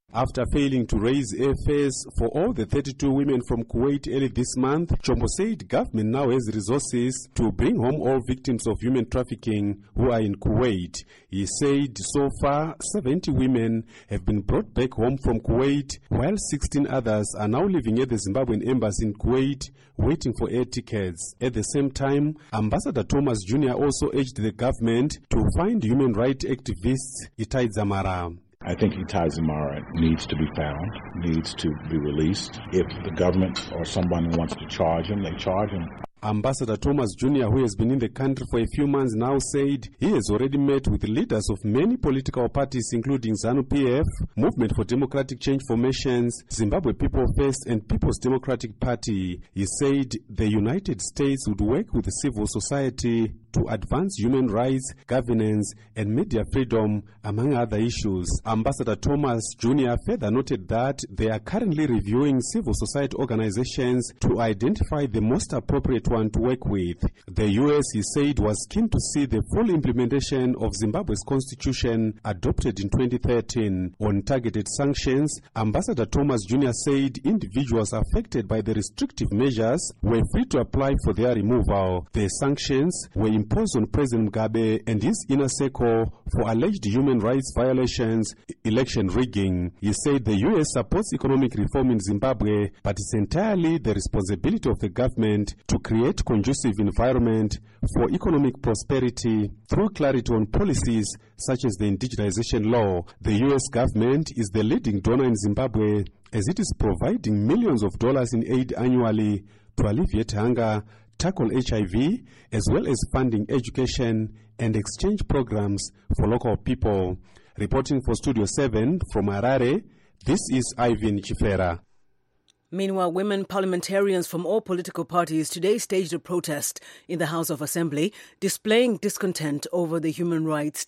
After failing to raise airfares for all the 32 women from Kuwait early this month, Chombo said government now has resources to bring home all victims of human trafficking who are in Kuwait. He said so far 70 women have been brought back home from Kuwait, while 16 others are now living at the Zimbabwean embassy in Kuwait waiting for air tickets. At the same time, Ambassador Thomas Jr. also urged the government to find human rights activist Itai Dzamara. I think Itai Dzamara needs to be found, needs to be released. If the government or someone wants to charge him, they charge him. Ambassador Thomas Jr., who has been in the country for a few months now, said he has already met with leaders of many political parties, including ZANU-PF, Movement for Democratic Change Formations, Zimbabwe People First, and People's Democratic Party. He said the United States would work with civil society to advance human rights, governance, and media freedom, among other issues. Ambassador Thomas Jr. further noted that they are currently reviewing civil society organizations to identify the most appropriate one to work with. The U.S., he said, was keen to see the full implementation of Zimbabwe's constitution adopted in 2013. On targeted sanctions, Ambassador Thomas Jr. said individuals affected by the restrictive measures were free to apply for their removal. The sanctions were imposed on President Mugabe and his inner circle for alleged human rights violations, election rigging. He said the U.S. supports economic reform in Zimbabwe, but it's entirely the responsibility of the government to create conducive environment for economic prosperity through clarity on policies such as the indigenization law. The U.S. government is the leading donor in Zimbabwe as it is providing millions of dollars in aid annually to alleviate hunger, tackle HIV, as well as funding education and exchange programs for local people. Reporting for Studio 7 from Harare, this is Ivan Chifera. Meanwhile, women parliamentarians from all political parties today staged a protest in the House of Assembly, displaying discontent over the human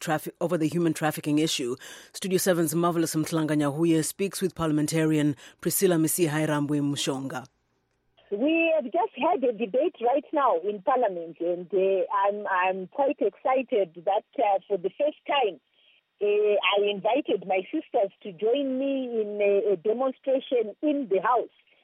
trafficking issue. Studio 7's Marvelous Mtlanganyahuye speaks with parliamentarian Priscilla Misihairambwe Mushonga. We have just had a debate right now in Parliament, and I'm quite excited that for the first time I invited my sisters to join me in a demonstration in the House.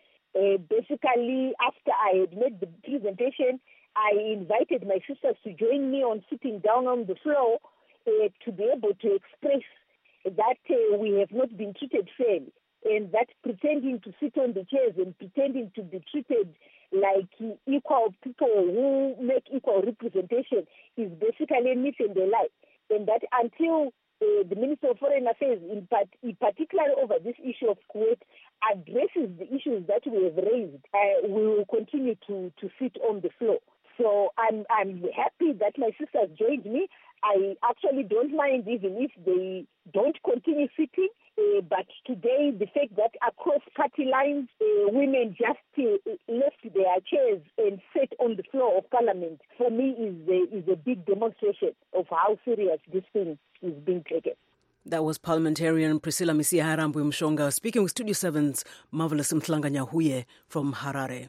Basically, after I had made the presentation, I invited my sisters to join me on sitting down on the floor to be able to express that we have not been treated fairly, and that pretending to sit on the chairs and pretending to be treated like equal people who make equal representation is basically a myth and a lie. And that until the Minister of Foreign Affairs, in particular over this issue of Kuwait, addresses the issues that we have raised, we will continue to sit on the floor. So I'm happy that my sisters joined me. I actually don't mind even if they don't continue sitting. But today, the fact that across party lines, women just left their chairs and sat on the floor of Parliament, for me is a big demonstration of how serious this thing is being taken. That was parliamentarian Priscilla Misihairambwe Mushonga speaking with Studio 7's Marvelous Mtlanganyahuye from Harare.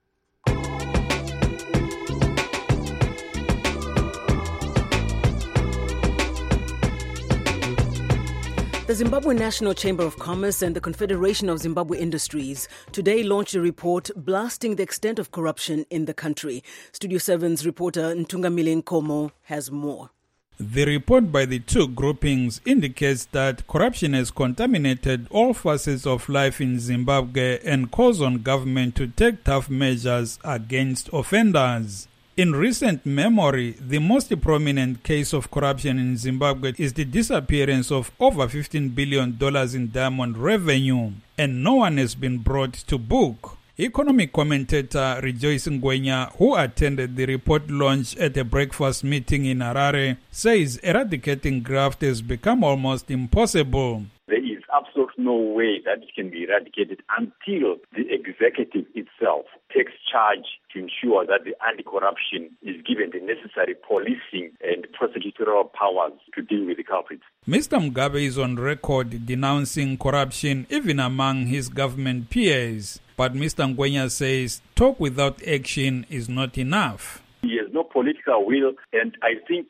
The Zimbabwe National Chamber of Commerce and the Confederation of Zimbabwe Industries today launched a report blasting the extent of corruption in the country. Studio 7's reporter Ntungamile Nkomo has more. The report by the two groupings indicates that corruption has contaminated all facets of life in Zimbabwe and calls on government to take tough measures against offenders. In recent memory, the most prominent case of corruption in Zimbabwe is the disappearance of over $15 billion in diamond revenue, and no one has been brought to book. Economic commentator Rejoice Ngwenya, who attended the report launch at a breakfast meeting in Harare, says eradicating graft has become almost impossible. There is absolutely no way that it can be eradicated until the executive itself takes charge to ensure that the anti-corruption is given the necessary policing and prosecutorial powers to deal with the culprits. Mr. Mugabe is on record denouncing corruption even among his government peers. But Mr. Ngwenya says talk without action is not enough. He has no no political will, and I think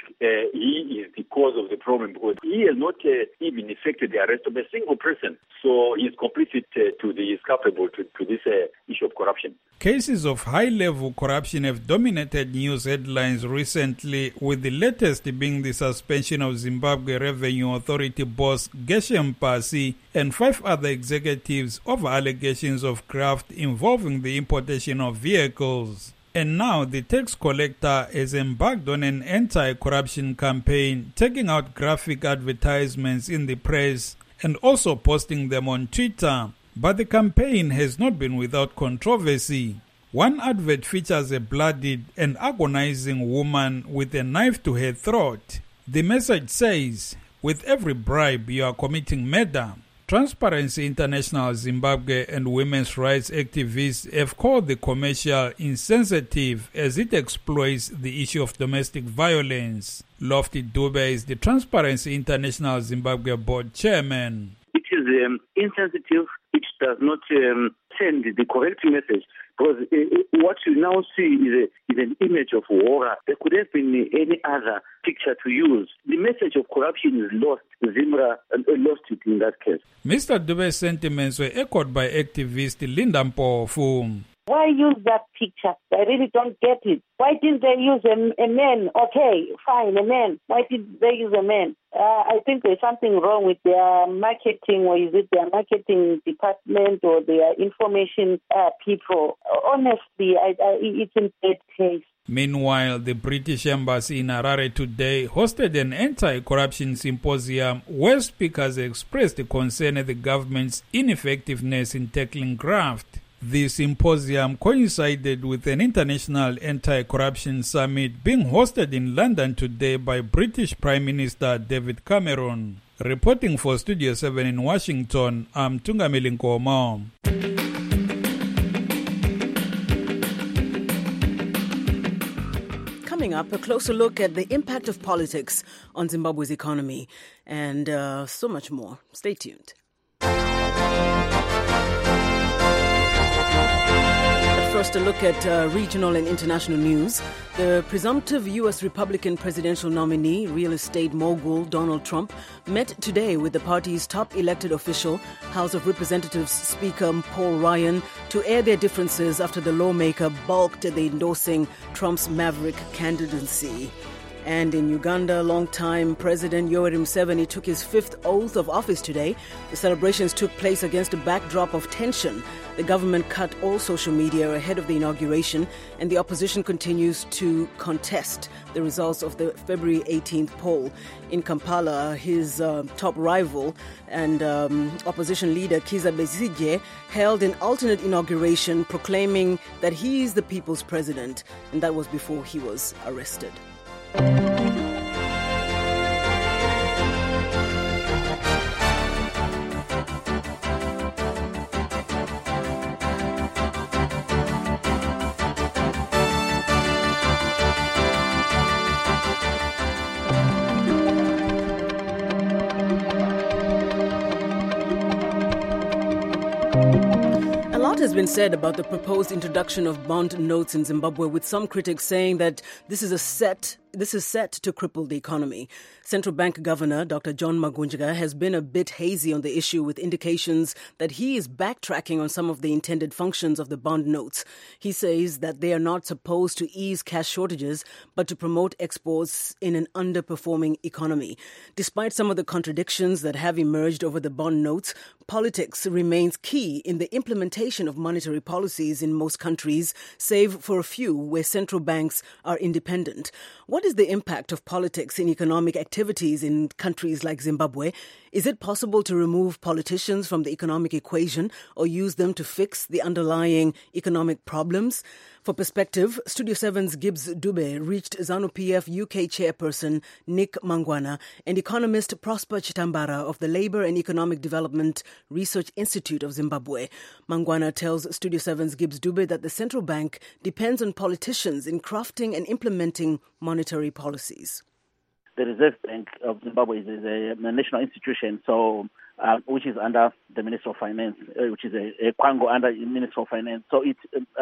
he is the cause of the problem because he has not even effected the arrest of a single person. So he is complicit he is culpable to this issue of corruption. Cases of high-level corruption have dominated news headlines recently, with the latest being the suspension of Zimbabwe Revenue Authority boss Geshem Pasi and 5 other executives over allegations of graft involving the importation of vehicles. And now the tax collector has embarked on an anti-corruption campaign, taking out graphic advertisements in the press and also posting them on Twitter. But the campaign has not been without controversy. One advert features a bloodied and agonizing woman with a knife to her throat. The message says, "With every bribe, you are committing murder." Transparency International Zimbabwe and women's rights activists have called the commercial insensitive as it exploits the issue of domestic violence. Lofty Dube is the Transparency International Zimbabwe board chairman. It is insensitive. It does not send the correct message, because what you now see is an image of horror. There could have been any other picture to use. The message of corruption is lost. Zimra lost it in that case. Mr. Dube's sentiments were echoed by activist Linda Mpofu. Why use that picture? I really don't get it. Why didn't they use a man? Okay, fine, a man. Why did they use a man? I think there's something wrong with their marketing, or is it their marketing department or their information people? Honestly, it's in bad taste. Meanwhile, the British Embassy in Harare today hosted an anti-corruption symposium where speakers expressed concern at the government's ineffectiveness in tackling graft. The symposium coincided with an international anti-corruption summit being hosted in London today by British Prime Minister David Cameron. Reporting for Studio 7 in Washington, I'm Tungamili Nkomo. Coming up, a closer look at the impact of politics on Zimbabwe's economy and so much more. Stay tuned. First, a look at regional and international news. The presumptive U.S. Republican presidential nominee, real estate mogul Donald Trump, met today with the party's top elected official, House of Representatives Speaker Paul Ryan, to air their differences after the lawmaker balked at endorsing Trump's maverick candidacy. And in Uganda, longtime President Yoweri Museveni took his 5th oath of office today. The celebrations took place against a backdrop of tension. The government cut all social media ahead of the inauguration, and the opposition continues to contest the results of the February 18th poll. In Kampala, his top rival and opposition leader Kizza Besigye held an alternate inauguration, proclaiming that he is the people's president, and that was before he was arrested. A lot has been said about the proposed introduction of bond notes in Zimbabwe, with some critics saying that this is set to cripple the economy. Central Bank Governor Dr. John Magunjika has been a bit hazy on the issue, with indications that he is backtracking on some of the intended functions of the bond notes. He says that they are not supposed to ease cash shortages, but to promote exports in an underperforming economy. Despite some of the contradictions that have emerged over the bond notes, politics remains key in the implementation of monetary policies in most countries, save for a few where central banks are independent. What is the impact of politics in economic activities in countries like Zimbabwe? Is it possible to remove politicians from the economic equation or use them to fix the underlying economic problems? For perspective, Studio 7's Gibbs Dube reached ZANU-PF UK chairperson Nick Mangwana and economist Prosper Chitambara of the Labour and Economic Development Research Institute of Zimbabwe. Mangwana tells Studio 7's Gibbs Dube that the central bank depends on politicians in crafting and implementing monetary policies. The Reserve Bank of Zimbabwe is a national institution, so which is under the Minister of Finance, which is a Kwango under the Minister of Finance. So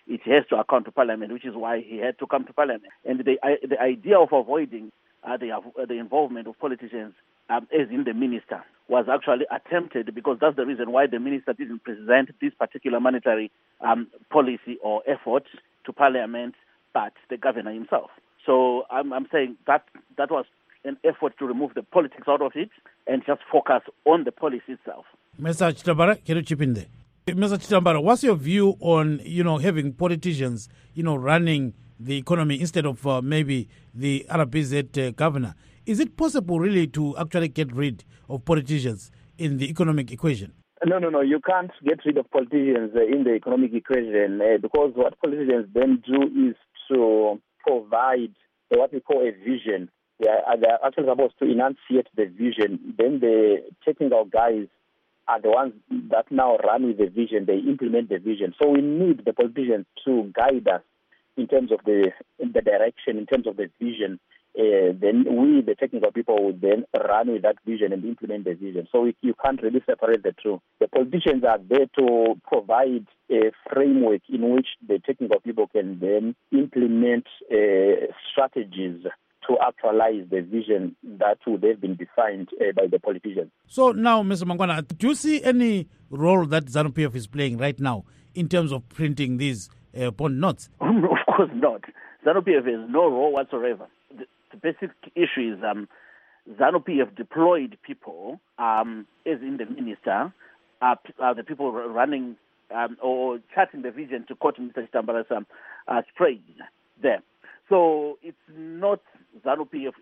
it has to account to Parliament, which is why he had to come to Parliament. And the idea of avoiding the involvement of politicians as in the minister was actually attempted, because that's the reason why the minister didn't present this particular monetary policy or effort to Parliament, but the governor himself. So I'm saying that was an effort to remove the politics out of it and just focus on the policy itself. Mr. Chitambara, can you chip in there? Mr. Chitambara, what's your view on, having politicians, running the economy instead of maybe the RBZ governor? Is it possible really to actually get rid of politicians in the economic equation? No. You can't get rid of politicians in the economic equation because what politicians then do is to provide what we call a vision. They're actually supposed to enunciate the vision. Then the technical guys are the ones that now run with the vision. They implement the vision. So we need the politicians to guide us in terms of the direction, in terms of the vision. Then we, the technical people, will then run with that vision and implement the vision. So you can't really separate the two. The politicians are there to provide a framework in which the technical people can then implement strategies to actualize the vision that would have been defined by the politicians. So now, Mr. Mangwana, do you see any role that ZANU-PF is playing right now in terms of printing these bond notes? Of course not. ZANU-PF has no role whatsoever. The basic issue is ZANU-PF deployed people, as in the minister, the people running or charting the vision to quote Mr. Chitambara's praise there. So it's not ZANU-PF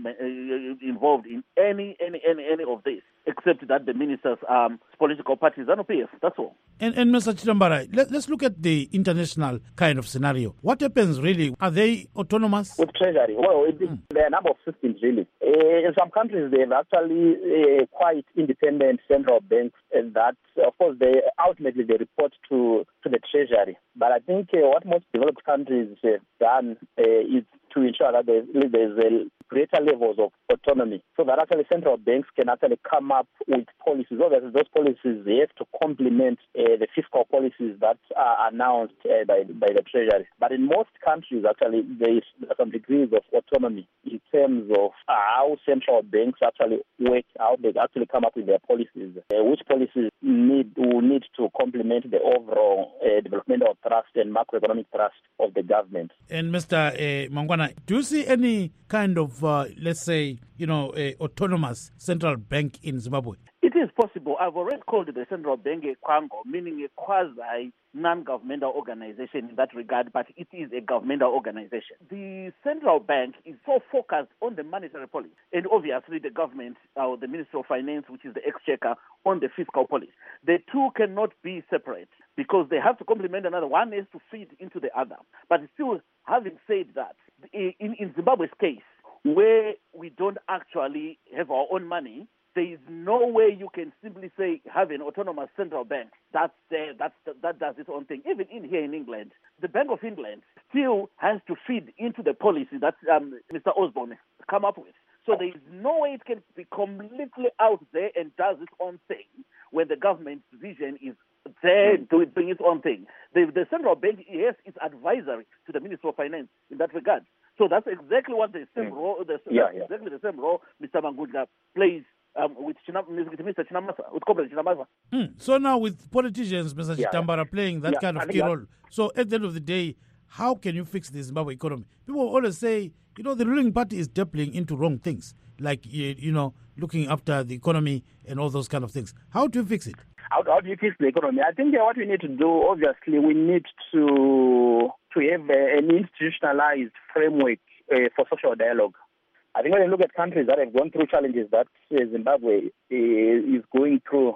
involved in any of this, except that the minister's political party is ZANU-PF. That's all. And Mr. Chitambara, let's look at the international kind of scenario. What happens really? Are they autonomous? With Treasury? Well, there are a number of systems really. In some countries, they have actually quite independent central banks that, of course, they ultimately report to the Treasury. But I think what most developed countries have done is to ensure that there's a greater levels of autonomy, so that actually central banks can actually come up with policies. Obviously, those policies, they have to complement the fiscal policies that are announced by the Treasury. But in most countries, actually, there is some degrees of autonomy in terms of how central banks actually work, how they actually come up with their policies, which policies will need to complement the overall developmental thrust and macroeconomic thrust of the government. And Mr. Mangwana, do you see any kind of, let's say, autonomous central bank in Zimbabwe? It is possible. I've already called the central bank a Kwango, meaning a quasi-non-governmental organization in that regard, but it is a governmental organization. The central bank is so focused on the monetary policy, and obviously the government, or the Ministry of Finance, which is the exchequer, on the fiscal policy. The two cannot be separate because they have to complement another. One has to feed into the other. But still, having said that, in Zimbabwe's case, where we don't actually have our own money, there is no way you can simply say have an autonomous central bank that does its own thing. Even here in England, the Bank of England still has to feed into the policy that Mr. Osborne come up with. So there is no way it can be completely out there and does its own thing when the government's vision is there doing its own thing. The central bank, yes, is advisory to the Ministry of Finance in that regard. So that's exactly what the same role. Exactly the same role Mr. Mangudla plays with Mr. Chinamasa, with Comrade Chinamasa. So now with politicians, Mr. Chitambara, playing that kind of key role. So at the end of the day, how can you fix the Zimbabwe economy? People always say, the ruling party is dabbling into wrong things, like, looking after the economy and all those kind of things. How do you fix it? How do you fix the economy? I think what we need to do, obviously, we need to have an institutionalized framework for social dialogue. I think when you look at countries that have gone through challenges that Zimbabwe is going through,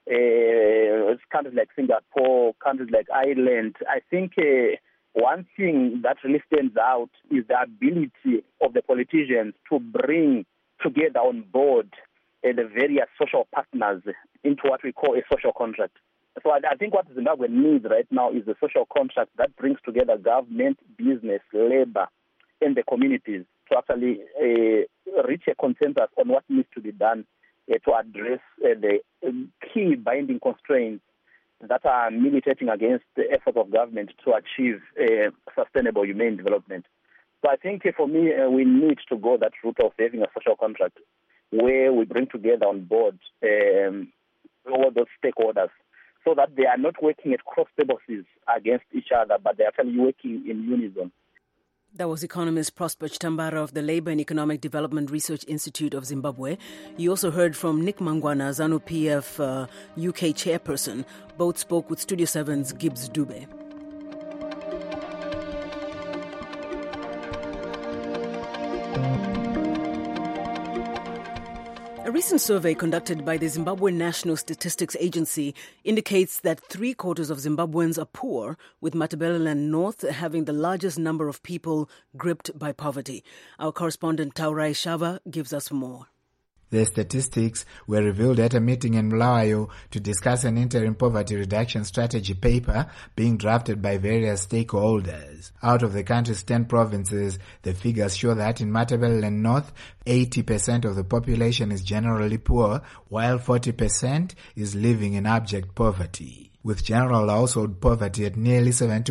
countries like Singapore, countries like Ireland, I think one thing that really stands out is the ability of the politicians to bring together on board the various social partners into what we call a social contract. So I think what Zimbabwe needs right now is a social contract that brings together government, business, labor, and the communities to actually reach a consensus on what needs to be done to address the key binding constraints that are militating against the efforts of government to achieve sustainable humane development. So I think for me, we need to go that route of having a social contract where we bring together on board all those stakeholders so that they are not working at cross purposes against each other, but they are actually working in unison. That was economist Prosper Chitambara of the Labour and Economic Development Research Institute of Zimbabwe. You also heard from Nick Mangwana, ZANU-PF UK chairperson. Both spoke with Studio 7's Gibbs Dube. A recent survey conducted by the Zimbabwe National Statistics Agency indicates that 3/4 of Zimbabweans are poor, with Matabeleland North having the largest number of people gripped by poverty. Our correspondent Taurai Shava gives us more. The statistics were revealed at a meeting in Bulawayo to discuss an interim poverty reduction strategy paper being drafted by various stakeholders. Out of the country's 10 provinces, the figures show that in Matabeleland North, 80% of the population is generally poor, while 40% is living in abject poverty. With general household poverty at nearly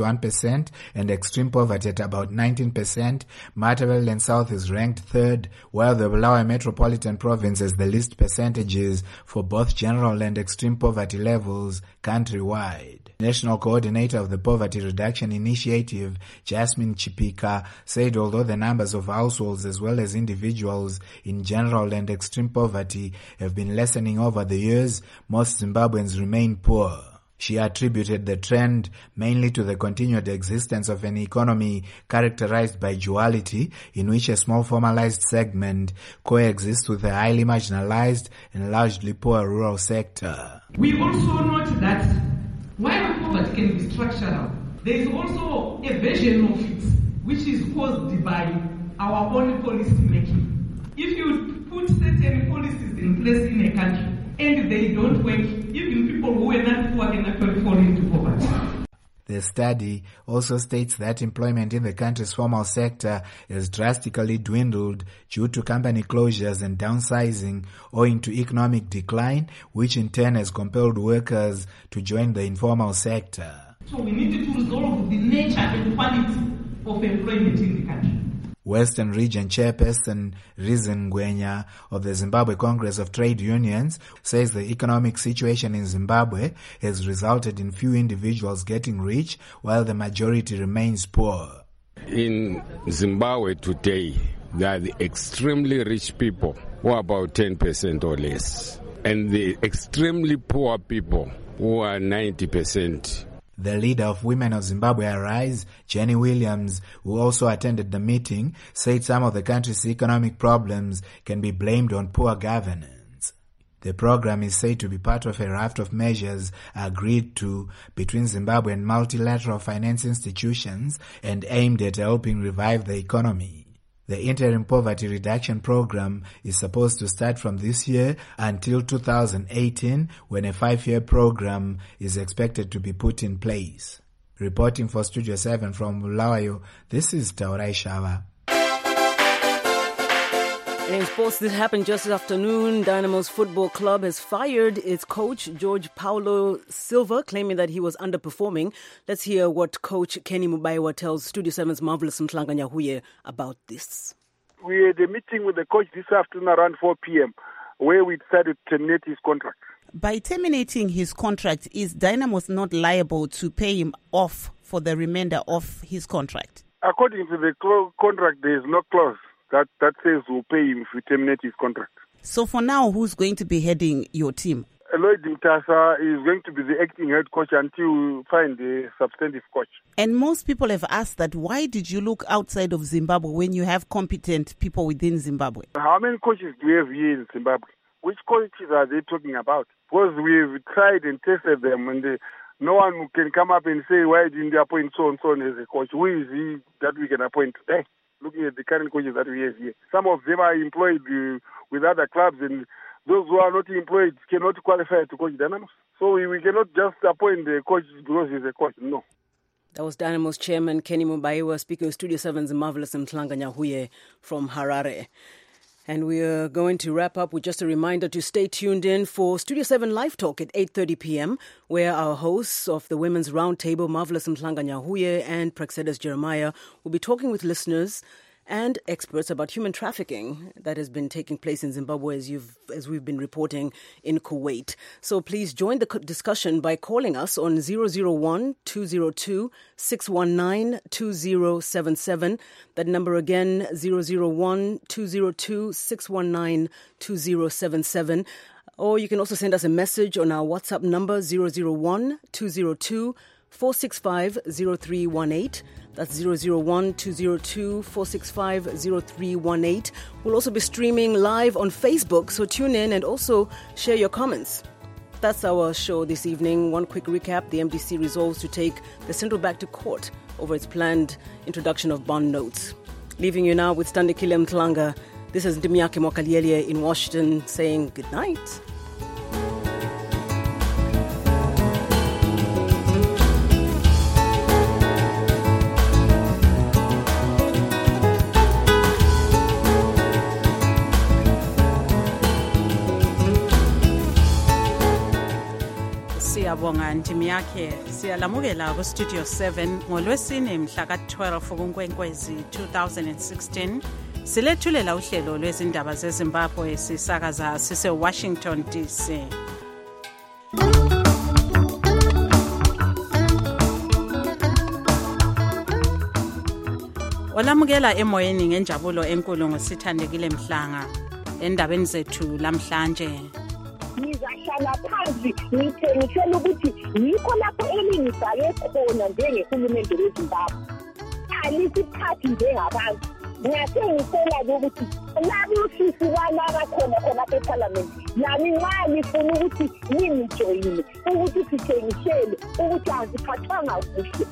71% and extreme poverty at about 19%, Matabeleland South is ranked third, while the Bulawayo Metropolitan Province has the least percentages for both general and extreme poverty levels countrywide. National Coordinator of the Poverty Reduction Initiative, Jasmine Chipika, said although the numbers of households as well as individuals in general and extreme poverty have been lessening over the years, most Zimbabweans remain poor. She attributed the trend mainly to the continued existence of an economy characterized by duality, in which a small formalized segment coexists with a highly marginalized and largely poor rural sector. We also note that while poverty can be structural, there is also a version of it which is caused by our own policy making. If you put certain policies in place in a country and they don't work, even people who are not poor can actually fall into poverty. The study also states that employment in the country's formal sector has drastically dwindled due to company closures and downsizing owing to economic decline, which in turn has compelled workers to join the informal sector. So we need to resolve the nature and quality of employment in the country. Western Region Chairperson Rizin Ngwenya of the Zimbabwe Congress of Trade Unions says the economic situation in Zimbabwe has resulted in few individuals getting rich while the majority remains poor. In Zimbabwe today, there are the extremely rich people who are about 10% or less, and the extremely poor people who are 90%. The leader of Women of Zimbabwe Arise, Jenny Williams, who also attended the meeting, said some of the country's economic problems can be blamed on poor governance. The program is said to be part of a raft of measures agreed to between Zimbabwe and multilateral finance institutions and aimed at helping revive the economy. The interim poverty reduction program is supposed to start from this year until 2018, when a 5-year program is expected to be put in place. Reporting for Studio 7 from Bulawayo, this is Taurai Shava. In sports, this happened just this afternoon. Dynamo's football club has fired its coach, George Paulo Silva, claiming that he was underperforming. Let's hear what coach Kenny Mubaiwa tells Studio 7's Marvelous Mhlanga Nyahuye about this. We had a meeting with the coach this afternoon around 4 p.m. where we decided to terminate his contract. By terminating his contract, is Dynamos not liable to pay him off for the remainder of his contract? According to the contract, there is no clause that says we'll pay him if we terminate his contract. So for now, who's going to be heading your team? Lloyd Mtasa is going to be the acting head coach until we find a substantive coach. And most people have asked that, why did you look outside of Zimbabwe when you have competent people within Zimbabwe? How many coaches do we have here in Zimbabwe? Which coaches are they talking about? Because we've tried and tested them, and no one can come up and say, why didn't they appoint so-and-so as a coach? Who is he that we can appoint today? Looking at the current coaches that we have here. Some of them are employed with other clubs, and those who are not employed cannot qualify to coach Dynamos. So we cannot just appoint the coach because he's a coach, no. That was Dynamo's chairman, Kenny Mubaiwa, speaking with Studio 7's Marvelous Mhlanga Nyahuye from Harare. And we are going to wrap up with just a reminder to stay tuned in for Studio 7 Live Talk at 8:30 p.m., where our hosts of the Women's Roundtable, Marvelous Mhlanga Nyahuye and Praxedes Jeremiah, will be talking with listeners and experts about human trafficking that has been taking place in Zimbabwe, as we've been reporting in Kuwait. So please join the discussion by calling us on 001-202-619-2077. That number again, 001-202-619-2077. Or you can also send us a message on our WhatsApp number, 001-202-465-0318. That's 001-202-465-0318. We'll also be streaming live on Facebook, so tune in and also share your comments. That's our show this evening. One quick recap. The MDC resolves to take the central bank to court over its planned introduction of bond notes. Leaving you now with Standekile Mhlanga. This is Ndimiake Mwakaliele in Washington saying good night. Siyabonga Ndimiake, siyalamukela ku Studio 7 ngolwesine mhla ka-12 kuNkwenkwezi 2016. Silethulela uhlelo lwezindaba zeZimbabwe sisakaza sise Washington DC. Olamukela emoyeni ngenjabulo enkulu ngosithandekile Mhlanga endabeni zethu lamhlanje. Ngizahlala phansi ngitshela ukuthi yikho lapho elingibhale khona njengehulumende weZimbabwe. Alisiphathi njengabantu. Ngiyasengisela ukuthi labo usisi walaba khona eParliament. Nami nxa ngifuna ukuthi ngijoyine ukuthi sithengisele ukuthi aziphathanga kuhle.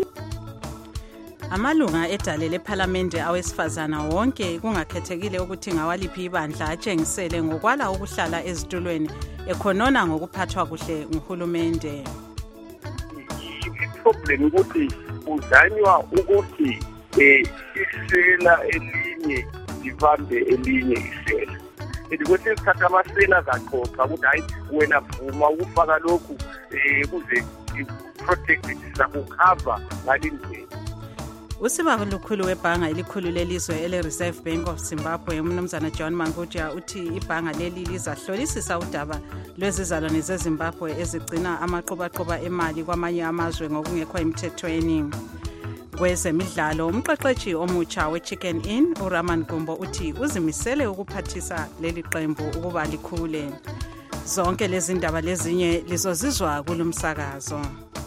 Amalunga edale leParliamente awesifazana wonke kungakhethekile ukuthi ngawaliphi ibandla atshengisele ngokwala ukuhlala ezitulweni ekhonona ngokuphathwa kuhle nguhulumende. Iproblem ukuthi uzanywa ukuthi isela elinye livambe elinye isela. Kwesinye isikhathi amasela azaxoxa ukuthi hayi wena vuma ukufaka lokhu kuze protect sizakukhava ngalindlela. Usibaba lukhulu webhanga elikhulu lelizwe ele-Reserve Bank of Zimbabwe, umnumzana John Manguja, uthi ibhanga leli lizahlolisisa udaba lwezizalwane zeZimbabwe ezigcina amaqoba emali kwamanye amazwe ngokungekho emthethweni. Kwezemidlalo, umqeqeshi omutsha we-Chicken Inn, uRaman Gumbo, uthi uzimisele ukuphathisa leli qembu ukuba likhule. Zonke lezi ndaba lezinye lizozizwa kulumsakazo.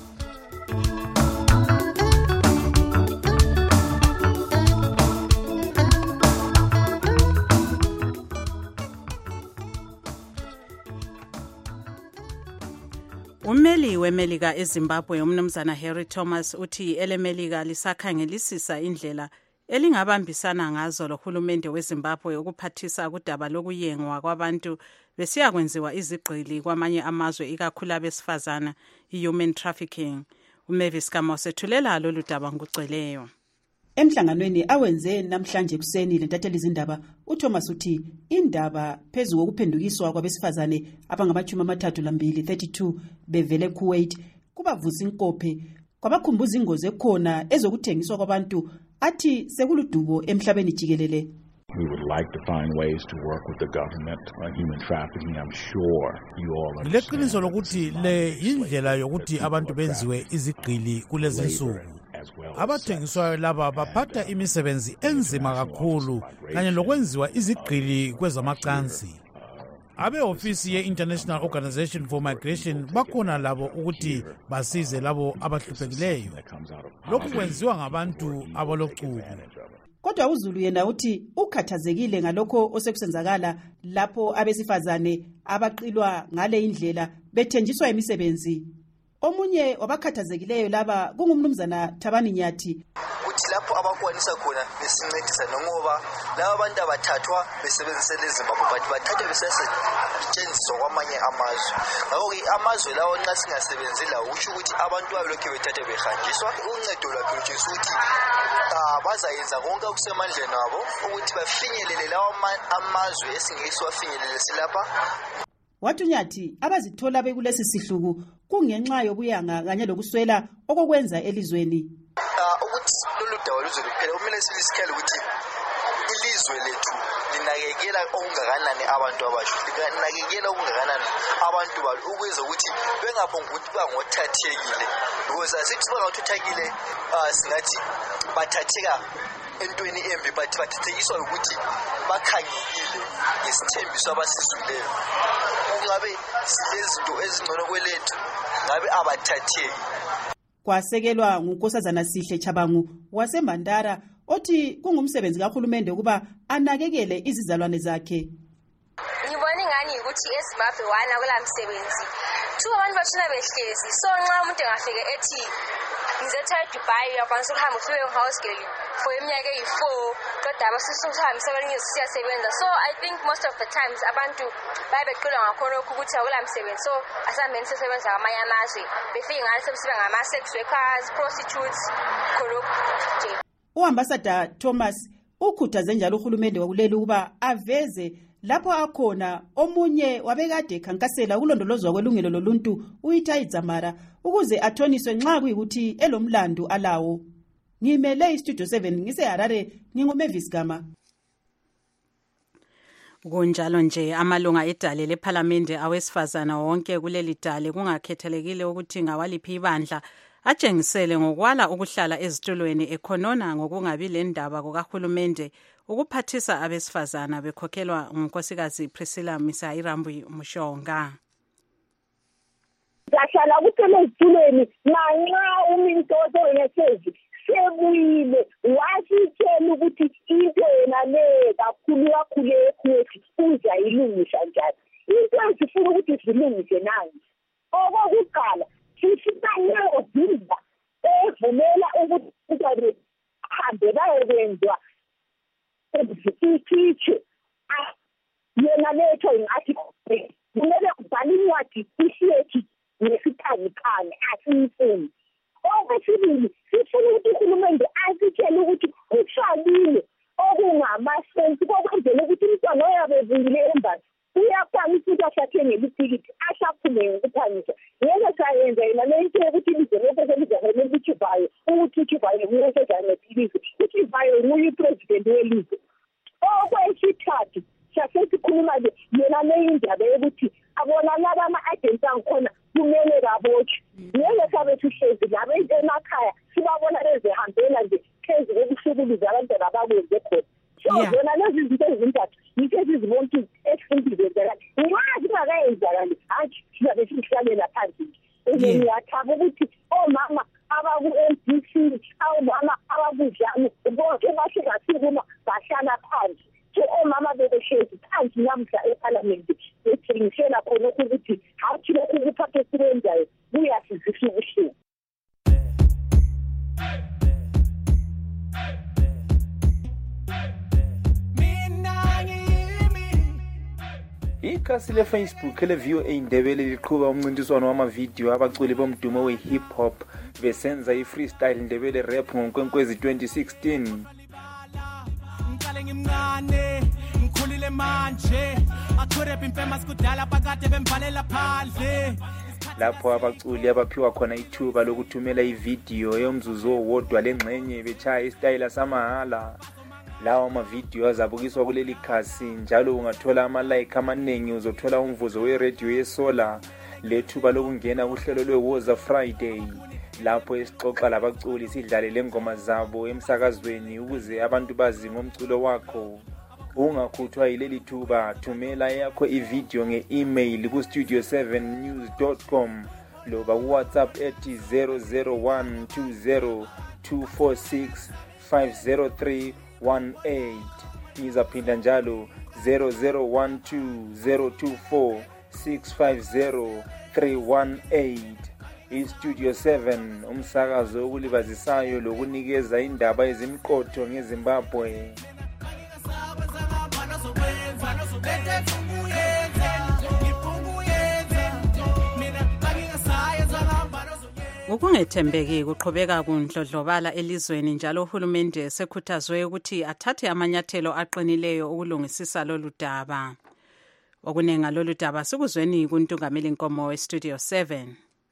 Ummeli weMelika eZimbabwe umnumzana Harry Thomas uthi eleMelika lisakhangelisisa indlela elingabambisana ngazo lohulumende weZimbabwe ukuphathisa kudaba lokuyengwa kwabantu besiya kwenziwa izigqili kwamanye amazwe ikakhulu abesifazana i-human trafficking. uMavis Kamos ethulela lolu daba ngugcweleyo. Emhlanganweni awenze namhlanje kuseni lentatheli izindaba, uThomas uthi indaba phezu kokuphendukiswa kwabesifazane abangama-32 bevele Kuwait kubavusa inkophe kwabakhumbuza ingozi ekhona ezokuthengiswa kwabantu athi sekuludubo emhlabeni jikelele. We would like to find ways to work with the government on human trafficking. I'm sure you all understand. Leqiniso lokuthi le indlela yokuthi abantu benziwe izigqili kulezi nsuku. Abathengiswayo laba baphatha imisebenzi enzima kakhulu kanye lokwenziwa izigqili kwezamacansi. Abe-ofisi ye-International Organization for Migration bakhona labo ukuthi basize labo abahluphekileyo. Lokhu kwenziwa ngabantu abalochuku. Kodwa uZulu yena uthi ukhathazekile ngalokho osekusenzakala lapho abesifazane abaqilwa ngale indlela bethenjiswa imisebenzi. Omunye wabakhathazekileyo laba kungumnumzana Thabani Nyathi. Uthi lapho abakwanisa khona besincedisa ngoba laba abantu abathathwa besebenzisele eZimbabwe bathi bathathwe kusetshenziswa kwamanye amazwe. Ngakho-ke amazwe lawo nxa singasebenzi lawo kusho ukuthi abantu balokhu bethathe behanjiswa. Uncedo lwakhe lutshengisa ukuthi bazayenza konke okusemandleni abo ukuthi bafinyelele lawo amazwe esingeke siwafinyelele silapha. Wathi Nyathi abazithola bekulesi sihluku kungenxa yobuyanga kanye lokuswela okokwenza elizweni. Ukuthi lolu dawo luze luphela kumele silisikhele ukuthi ilizwe lethu linakekela okungakanani abantu abasha, linakekela okungakanani abantu balo ukwenza ukuthi bengaphonga ukuthi bangothathekile, because asithi bangothathekile singathi bathatheka entweni embi, but bathathekiswa ukuthi bakhangekile ngesithembiso abasizwileyo. Ungabe silezinto ezingcono kwelethu ngabe abathatheki. Kwasekelwa ngunkosazana Sihle Chabangu waseMandara othi kungumsebenzi kahulumende ukuba anakekele izizalwane zakhe. Ngibona ingani ukuthi eZimbabwe wana kulamsebenzi. Two abantu bashina behlezi. So nxa umuntu engafike ethi ngizetha eDubai uyakwanisa ukuhamba ufike ngehouse girl for iminyaka eyi4 kodwa abasisuhambisa kwelinye siyasebenza. So I think most of the times abantu babeqilwa ngakhona ukuthi akulamsebenzi. So asambeni sisebenza kwamanye amazwe befike ngale sebesebenza ngama-sex workers, prostitutes, khonokho nje. U-Ambassador Thomas ukhuthaze njalo uhulumende wakuleli ukuba aveze lapho akhona omunye wabekade ekhankasela ukulondolozwa kwelungelo loluntu uItai Dzamara ukuze athoniswe nxa kuyikuthi elomlando alawo. Ngimele iStudio 7 ngiseHarare nginguMavis Gama. Kunjalo nje amalunga edale lePhalamende awesifazana wonke kuleli dale kungakhethelekile ukuthi ngawaliphi ibandla atshengisele ngokwala ukuhlala ezitulweni ekhonona ngokungabi lendaba kukaHulumende ukuphathisa abesifazana bekhokhelwa ngunkosikazi Priscilla Misairambu Mushonga. Ngahlala kuthele ezitulweni nanxa umuntu ozoyesezi sebuyile wasitshela ukuthi into yena le kakhulu ekhothi uza ilungisa njani. Into ezifuna ukuthi zilungise nansi. Okokuqala sisitanyelo zimba evumela ukuthi ahambe bayokwenziwa ezithithi yena letho ngathi kumele kubhale incwadi ishethi nesithanyikane asiyifuni. Okwesibili sifuna ukuthi uhulumende asitshele ukuthi usalile okungamasensi kokwenzela ukuthi umntwana oyabevile embasi uyakwanisa ukuthi asathengele itikiti asaphume ngokuphangisa. Ngeke sayenza yena lento yokuthi ilizwe lokho selizahele ukuthivayo ukuthivayo nguyesezanephilisi uthivayo nguye president welizwe. Okwesithathu sasesikhuluma-ke yena leyindaba yokuthi abona laba ama-agents angikhona kumele babotshwe. Ngeke sabe sihlezi laba emakhaya sibabona bezihambela nje phezu kokuhlukuluza abantwana abakwenze khona. So zona lezi zinto ezintathu yikho ezizibona ukuthi esifundile zenzakala. Nxa zingakayenzakali hatshi sizabe sihlalela phansi. Ngiyathaba ukuthi omama abaku-MDC omama abakudlame bonke bahle basikuma bahlala phansi. So omama bebehlezi phansi namhla ePhalamende bethengisela khona ukuthi hathi lokhu kuphatha esikwenzayo kuyasizisa ubuhlungu. Ikhasi leFacebook le-VOA Indebele liqhuba umncintiswano wamavidiyo abaculi bomdumo we-hip hop besenza i-freestyle Ndebele rap ngoNkwenkwezi 2016. Ngicale ngimncane ngikhulile manje akurap infamous kudala phakade bemvalela phandle. Lapho abaculi abaphiwa khona ithuba lokuthumela ividiyo yomzuzu owodwa lengxenye bechaya istyle samahala. Lawa amavidiyo azabukiswa kuleli khasi njalo ungathola ama-like amaningi uzothola umvuzo we-radio yesola lethuba lokungena kuhlelo lwe-Woza Friday lapho esixoxa labaculi sidlale lengoma zabo emsakazweni ukuze abantu bazi ngomculo wakho. Ungakhuthwa yileli thuba, thumela yakho ividiyo nge-email ku-studio7news.com loba ku-WhatsApp ethi 0012024650318. Izaphinda njalo 0012024650318. iStudio 7 umsakazo okulibazisayo lokunikeza indaba ezimqotho ngeZimbabwe. Ukungethembeki kuqhubeka kundlodlobala elizweni njalo uhulumende sekhuthazwe ukuthi athathe amanyathelo aqinileyo ukulungisisa lolu daba. Okunenga lolu daba sikuzweni kuntungameli Nkomo weStudio 7.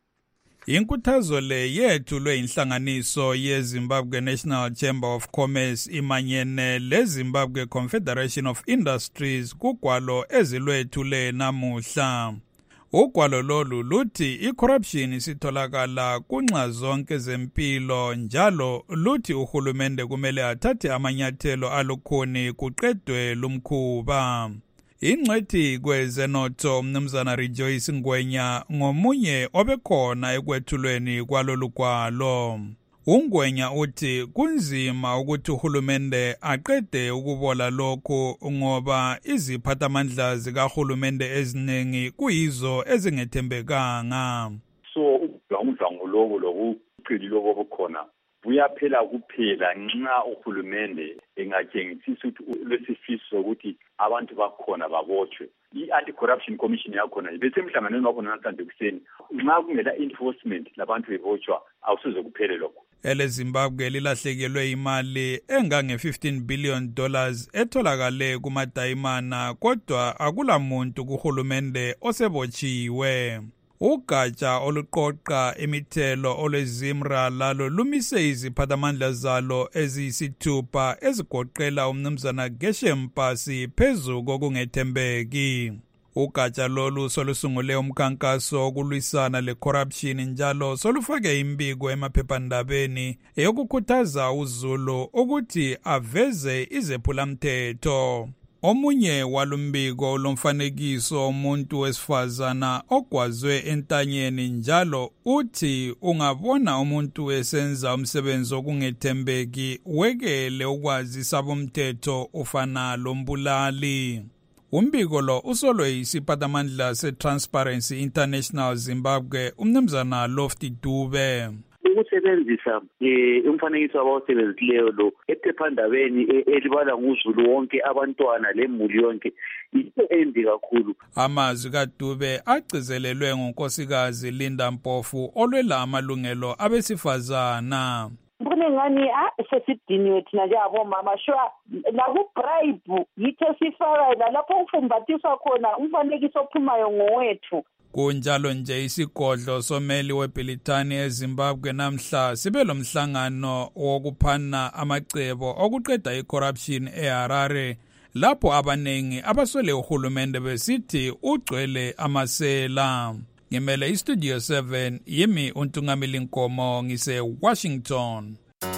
Inkuthazo le yethulwe inhlanganiso yeZimbabwe National Chamber of Commerce imanyene leZimbabwe Confederation of Industries kugwalo ezilwethule namuhla. Ugwalo lolu luthi i-corruption isitholakala kunxa zonke zempilo njalo luthi uhulumende kumele athathe amanyathelo alukhuni kuqedwe lumkhuba. Ingcwethi kwezenotho Mnumzana Rejoice Ngwenya ngomunye obekhona ekwethulweni kwalolu gwalo. UNgwenya uthi kunzima ukuthi uhulumende aqede ukubola lokhu ngoba iziphathamandla zikahulumende eziningi kuyizo ezingethembekanga. So umdlango lowo lokuqedile obukhona buyaphela kuphela nxa uhulumende engatshengisisa ukuthi lesifiso ukuthi abantu bakhona babotshwe. I-Anti-Corruption Commission yakhona besemhlanganweni wabo namhlanje kuseni nxa kungela enforcement labantu bebotshwa awusize kuphele lokho. EleZimbabwe lilahlekelwe imali engange-$15 billion etholakale kumadayimana kodwa akulamuntu kuhulumende osebotshiwe. Ugatsha oluqoqa imithelo olweZimra lalo lumise iziphathamandla zalo eziyisithupha ezigoqela umnumzana Geshem Mpasi phezu kokungethembeki. Ugatsha lolu solusungule umkhankaso wokulwisana le-corruption njalo solufake imbiko emaphephandabeni eyokukhuthaza uZulu ukuthi aveze izephulamthetho. Omunye walumbiko lomfanekiso umuntu wesifazana ogwazwe entanyeni njalo uthi ungabona umuntu esenza umsebenzi okungethembeki wekele ukwazisa bomthetho ufana lombulali. Umbiko lo usolwe yisiphathamandla se-Transparency International Zimbabwe umnumzana Lofty Dube. Ukusebenzisa umfanekiso abawusebenzileyo lo ephephandabeni elibala nguZulu wonke abantwana lemuli yonke into embi kakhulu. Amazwi kaDube agcizelelwe ngunkosikazi Linda Mpofu olwela amalungelo abesifazana. Ngani sesidiniwe thina njengabomama shwa nakubribe yitho sifaka lapho ufumbathiswa khona umfanekiso ophumayo ngowethu. Kunjalo nje isigodlo someli weBilitani eZimbabwe namhla sibe lomhlangano wokuphana amacebo okuqeda icorruption eHarare lapho abanengi abaswele uhulumende besithi ugcwele amasela. Ngimele iStudio 7 yimi uNtungameli Nkomo ngise Washington.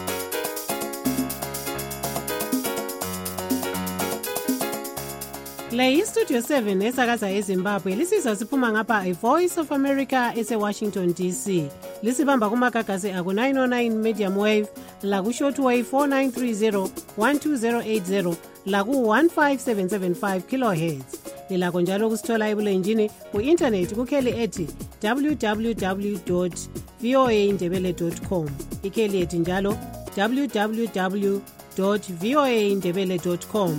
Le iStudio 7 esakaza eZimbabwe lisizwa siphuma ngapha iVoice of America ese-Washington DC. Lisibamba kumagagasi aku-909 medium wave, laku-shortwave 4930 12080, laku-15775 kilohertz. Lilakho njalo kusithola ebulenjini ku-internet kukheli ethi www.voaindebele.com. Ikheli ethi njalo www.voaindebele.com.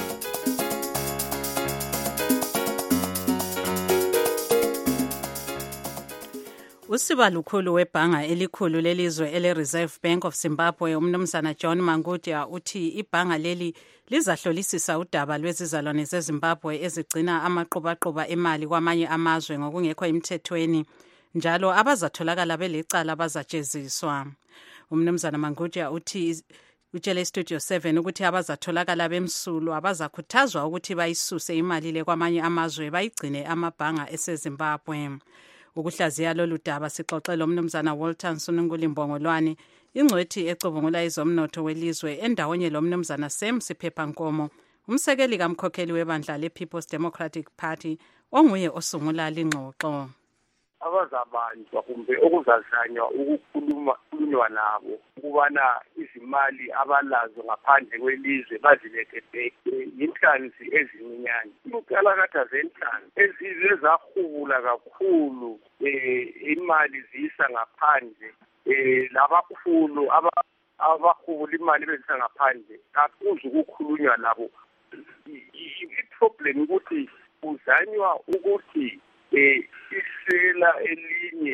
Usiba lukhulu webhanga elikhulu lelizwe ele-Reserve Bank of Zimbabwe umnumzana John Mangudia uthi ibhanga leli lizahlolisisa udaba lwezizalwane zeZimbabwe ezigcina amaqhubaquba emali kwamanye amazwe ngokungekho emthethweni njalo abazatholakala belicala bazajeziswa. Umnumzana Mangudia uthi utshele iStudio 7 ukuthi abazatholakala bemsulwa abazakhuthazwa ukuthi bayisuse imali le kwamanye amazwe bayigcine amabhanga eseZimbabwe. Ukuhlaziya lolu daba sixoxela umnumzana Walter Nsunguli Mbongolwane ingcwethi ecubungula izomnotho welizwe endawonye lomnumzana Sam Siphepha Nkomo umsekeli kamkhokheli webandla lePeople's Democratic Party onguye osungula lingxoxo. Abazabanjwa kumbe okuzazanywa ukukhulunywa nabo ukubana izimali abalazo ngaphandle kwelizwe bazilekebeke yinhlanzi ezincinyane. Inkalakatha zenhlanzi ezize zahubula kakhulu imali ziyisa ngaphandle labakhulu abahubula imali bezisa ngaphandle akuze ukukhulunywa nabo. I-problem ukuthi kuzanywa ukuthi isela elinye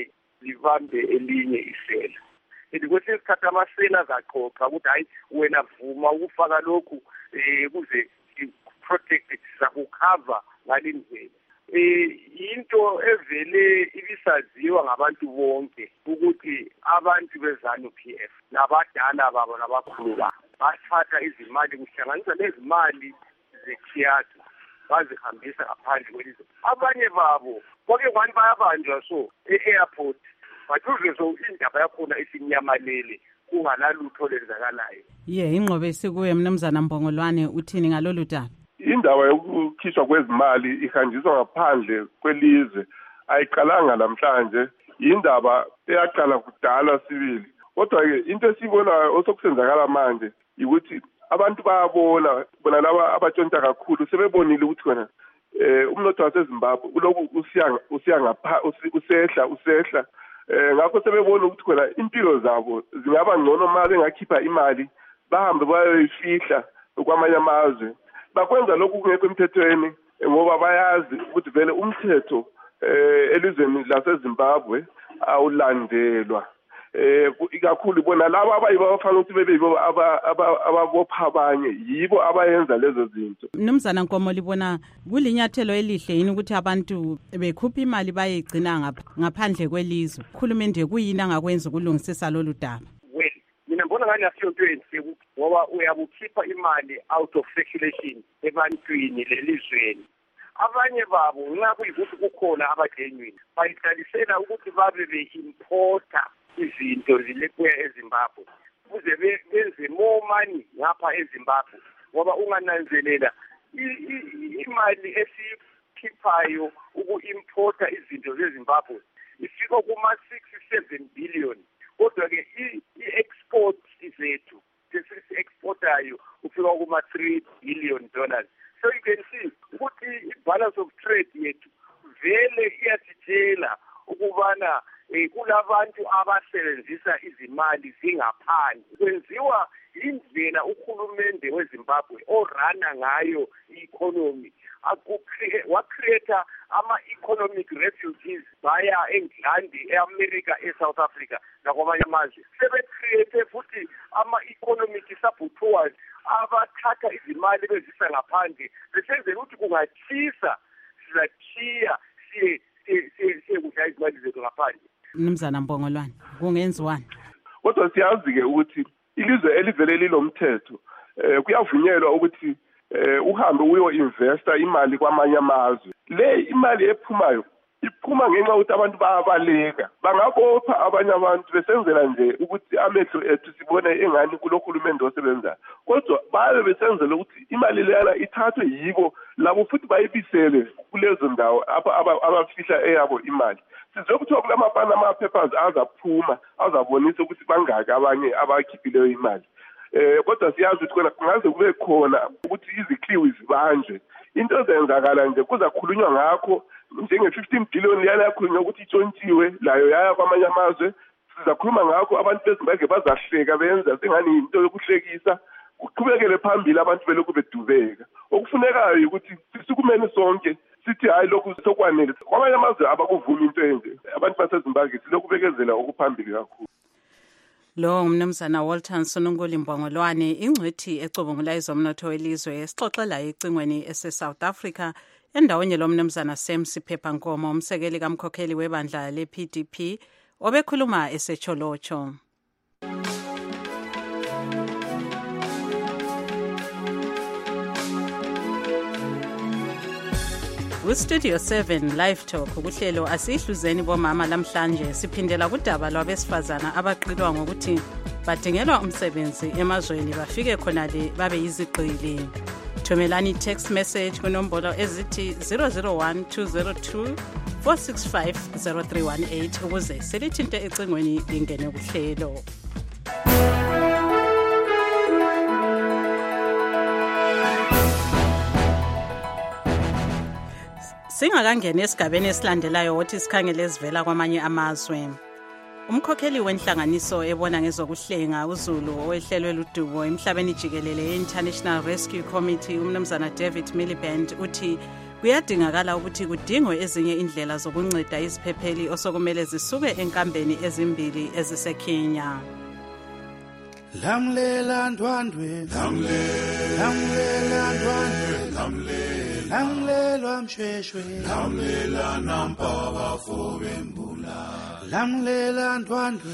libambe elinye isela. Kwesinye isikhathi amasela azaxoxa ukuthi hayi wena vuma ukufaka lokhu kuze protect sakukhava ngalindlela. Into evele ibisaziwa ngabantu bonke ukuthi abantu beZANU PF nabadala babo nabakhulu babo bathatha izimali kuhlanganisa lezimali zekhiyatha bazihambisa ngaphandle kwelizwe. Abanye babo kwake kwani bayabanjwa so e-airport bathuze so indaba yakhona isinyamalele kunganalutho lenzakalayo. Ingqobo esikuye mnumzana Mbongolwane uthini ngalolu daba? Indaba yokukhishwa kwezimali ihanjiswa ngaphandle kwelizwe ayiqalanga namhlanje, indaba eyaqala kudala sibili. Kodwa ke into esibonayo osokusenzakala manje ukuthi abantu bayabona bona laba abatshontsha kakhulu sebebonile ukuthi khona umnotho waseZimbabwe uloku usehla ngakho sebebona ukuthi khona impilo zabo zingaba ngcono uma bengakhipha imali bahambe bayoyifihla kwamanye amazwe. Bakwenza lokhu kungekho emthethweni ngoba bayazi ukuthi vele umthetho elizweni laseZimbabwe awulandelwa. Ikakhulu bona laba abayibafana ukuthi bebe yibo ababopha abanye yibo abayenza lezo zinto. Mnumzana Nkomo libona kulinyathelo elihle yini ukuthi abantu bekhupha imali bayigcina ngaphandle kwelizwe? Khulumende kuyini angakwenza ukulungisisa lolu daba? Mina ngibona ngani asiyonto enhle ngoba uyabukhipha imali out of circulation ebantwini lelizweni. Abanye babo nxa kuyikuthi kukhona abagenuine bayihlalisela ukuthi babe be-importa izinto zilebuya eZimbabwe ukuze benze more money ngapha eZimbabwe, ngoba ungananzelela imali esikhiphayo uku-importa izinto zeZimbabwe ifika kuma-6-7 billion. Kodwa ke i-export zethu sesi-exportayo ufika kuma-$3 billion. So you can see ukuthi i-balance of trade yethu vele iyasitshela ukubana kulabantu abasebenzisa izimali zingaphandle. Kwenziwa indlela uhulumende weZimbabwe orana ngayo i-economy wacreata ama-economic refugees via eNgilandi, e-America, e-South Africa nakwamanye amazwe. Sebecreate futhi ama-economic saboteurs abathatha izimali bezisa ngaphandle besenzela ukuthi kungatshisa sizathiya siye kudla izimali zethu ngaphandle. Mnumzana Mbongolwane kungenziwani? Kodwa siyazi-ke ukuthi ilizwe elivele lilomthetho kuyavunyelwa ukuthi uhambe uyo-investa imali kwamanye amazwe. Le imali ephumayo iphuma ngenxa yokuthi abantu bayabaleka, bangabopha abanye abantu besenzela nje ukuthi amehlo ethu sibone engani kulohulumende osebenzayo. Kodwa babe besenzela ukuthi imali leyana ithathwe yibo labo futhi bayibisele kulezo ndawo abafihla eyabo imali. Sizokuthiwa kulama-Panama Papers azaphuma azabonisa ukuthi bangaki abanye abakhiphileyo imali. Kodwa siyazi ukuthi khona kungaze kube khona ukuthi izikliwi zibanjwe. Into ezenzakala nje kuzakhulunywa ngakho njenge-15 billion liyana yakhulunywa ukuthi itshontshiwe layo yaya kwamanye amazwe. Sizakhuluma ngakho abantu beZimbabwe bazahleka benza sengani into yokuhlekisa. Kuqhubekele phambili abantu belokhu bedubeka. Okufunekayo ukuthi sisukumene sonke sithi hayi lokhu sokwanele. Kwamanye amazwe abakuvumi into enje. Abantu baseZimbabwe silokhu bekezela okuphambili kakhulu. Lo mnumzana Walter Nsonongoli Mbongolwane ingcwethi ecubungula izomnotho welizwe esixoxela ecingweni ese-South Africa endaweni lo mnumzana Sam Siphepa Nkomo umsekeli kamkhokheli webandla le-PDP obekhuluma esecholocho. Studio 7 Live Talk ukuhlelo asihluzeni bomama lamhlanje siphindela kudaba lwabesifazana abaqilwa ngokuthi badingelwa umsebenzi emazweni bafike khonale babe yizigqili. Thumelani text message kunombolo ezithi 001 202 465 0318 ukuze selithinte ecingweni lingene kuhlelo. Singakangena esigabeni esilandelayo wothi sikhangele ezivela kwamanye amazwe. Umkhokheli wenhlanganiso ebona ngezokuhlenga uZulu owehlelwe ludubo emhlabeni jikelele ye-International Rescue Committee umnumzana David Miliband uthi kuyadingakala ukuthi kudingwe ezinye indlela zokunceda iziphepheli osokumele zisuke enkambeni ezimbili eziseKenya. Lamlela ndwandwe, lamlela ndwandwe, lamlelwa mshweshwe, lamlela nampaba fobembula, lamlela ndwandwe,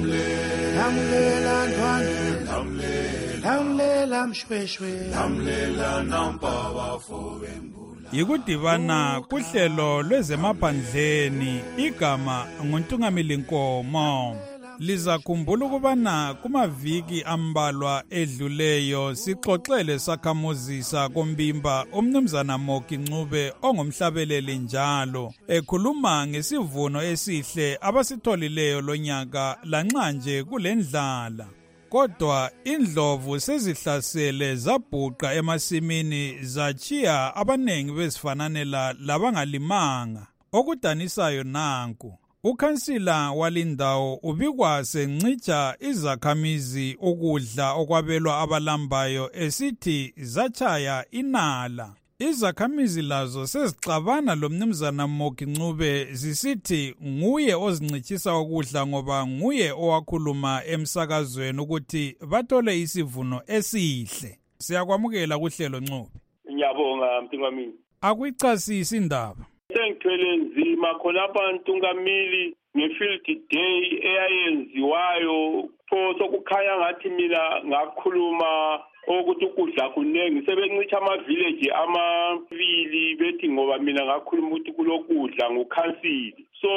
lamlela ndwandwe, lamlela mshweshwe, lamlela nampaba fobembula. Yikudibana kuhlelo lwezemaphandleni igama nguNtungamili Nkomo. Lizakhumbula ukubana kumaviki ambalwa edluleyo sixoxele sakhamuzisa kombimba umnumzana Moki Ncube ongumhlabeleli njalo ekhuluma ngesivuno esihle abasitholileyo lonyaka lanxa nje kulendlala. Kodwa indlovu sezihlasele zabhuqa emasimini zachiya abanengi bezifananela labangalimanga. Okudanisayo nanku ukhansila walindawo ubikwa sencitsha izakhamizi ukudla okwabelwa abalambayo esithi zachaya inala. Izakhamizi lazo sezixabana lomnumzana Moki Ncube zisithi nguye ozincitshisa ukudla ngoba nguye owakhuluma emsakazweni ukuthi bathole isivuno esihle. Siyakwamukela kuhlelo Ncube. Ngiyabonga Mtungamili. Akuyichasisi indaba. Sengithwele nzima khonapha Ntungamili ngefield day eyayenziwayo pho sokukhanya ngathi mina ngakhuluma ukuthi ukudla kunengi sebencitsha ama-village amabili bethi ngoba mina ngakhuluma ukuthi kulokudla ngukhansili. So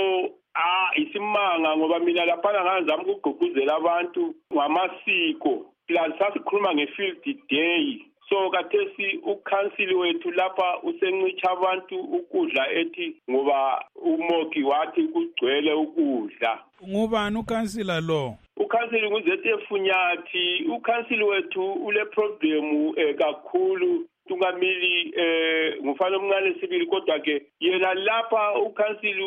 isimanga ngoba mina laphana ngazama ukugqugquzela abantu ngamasiko plus sasikhuluma ngefield day. So kathesi ukhansili wethu lapha usencitsha abantu ukudla ethi ngoba uMoki wathi kugcwele ukudla. Ngubani ukhansila lo? Ukhansili nguZT Funyathi. Ukhansili wethu ule problem kakhulu Ntungamili ngufana omncane sibili kodwa ke yena lapha ukhansili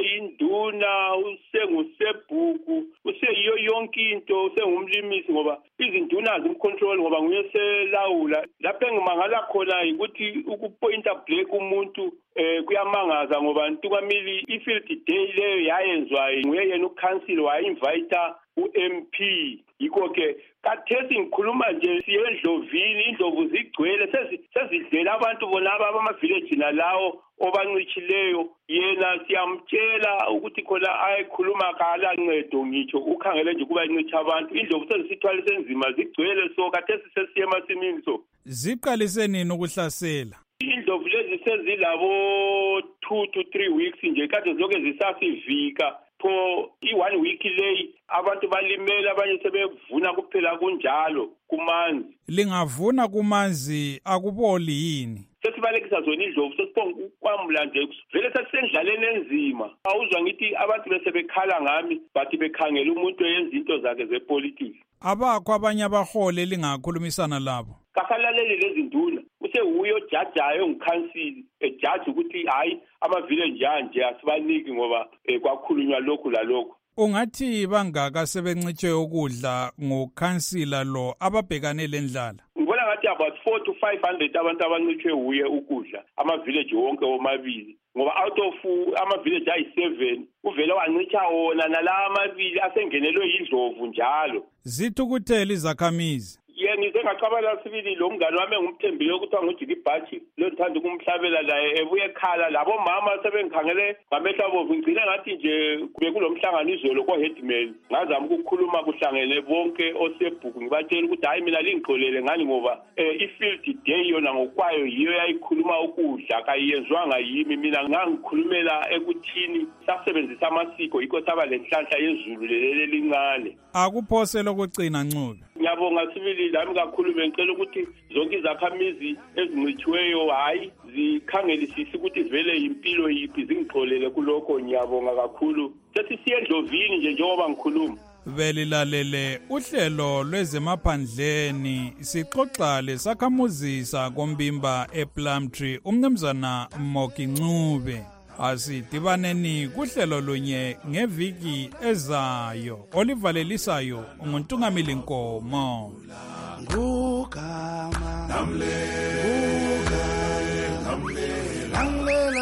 useyinduna usengusebhuku useyiyo yonke into usengumlimisi ngoba izinduna zimcontrol ngoba nguye selawula. Lapha engimangala khona ukuthi ukupointa black umuntu kuyamangaza ngoba Ntungamili ifield day leyo yayenzwa nguye yena ukhansili wayinvite uMP. Yiko ke kathesi ngikhuluma nje siye eNdlovini indlovu zigcwele sezidlela abantu bona abama-village nalawo obancitshileyo yena siyamtshela ukuthi khona ayikhuluma kala ncedo ngitsho ukhangele nje kuba incitsha abantu indlovu sezisithwalise nzima zigcwele so kathesi sesiye emasimini so. Ziqalise nini ukuhlasela? Indlovu lezi sezilabo 2 to 3 weeks nje kade zonke zisasivika. Pho i-1 week leyi abantu balimele abanye sebevuna kuphela kunjalo kumanzi. Lingavuna kumanzi akuboli yini? Sesibalekisa zona indlovu sesiphonga ukwamula nje vele sesendlaleni enzima. Awuzwa ngithi abantu bese bekhala ngami bathi bekhangela umuntu oyenza into zakhe zepolitiki. Abakho abanye abahole lingakhulumisana labo. Kasalaleli lezi nduna usewuyo jajayo ngikhansili ejaji ukuthi hayi ama-village anje asibaniki ngoba kwakhulunywa lokhu lalokhu. Ungathi bangaka sebencitshe ukudla ngokhansila lo ababhekane lendlala? Ngibona ngathi about 4 to 500 abantu abancitshwe uye ukudla ama-village wonke omabili ngoba out of ama-village ayi-7 uvele wancitsha wona nala amabili asengenelwe yindlovu njalo. Zithukuthela izakhamizi. Yena ngizengacabala sibili lo mngane wami engumthembile ukuthi angujiki ibhathi lo ngithanda ukumhlabela naye ebuye ekhala labo mama sebengikhangele ngamehlo abo ngicina ngathi nje kube kulomhlangano izolo ko-headman ngazama ukukhuluma kuhlangene bonke osebhuku ngibatshela ukuthi hayi mina lingixolele ngani ngoba i-field day yona ngokwayo yiyo yayikhuluma ukudla kayiyenzwanga yimi mina ngangikhulumela ekuthini sasebenzisa amasiko yikho saba lenhlanhla yezulu leli lincane. Akuphose lokugcina Ncube. Ngiyabonga sibili lami kakhulu bengicela ukuthi zonke izakhamizi ezincithiweyo hayi zikhangelisise ukuthi vele impilo yiphi zingixolele kulokho. Ngiyabonga kakhulu sethi siye eNdlovini nje njengoba ngikhuluma. Belilalele uhlelo lwezemaphandleni sixoxa lesakhamuzisa kombimba ePlumtree umnumzana Moki Ncube. Asidibaneni kuhlelo lunye ngeviki ezayo olivalelisayo nguNtungamili Nkomo. Ngugama namle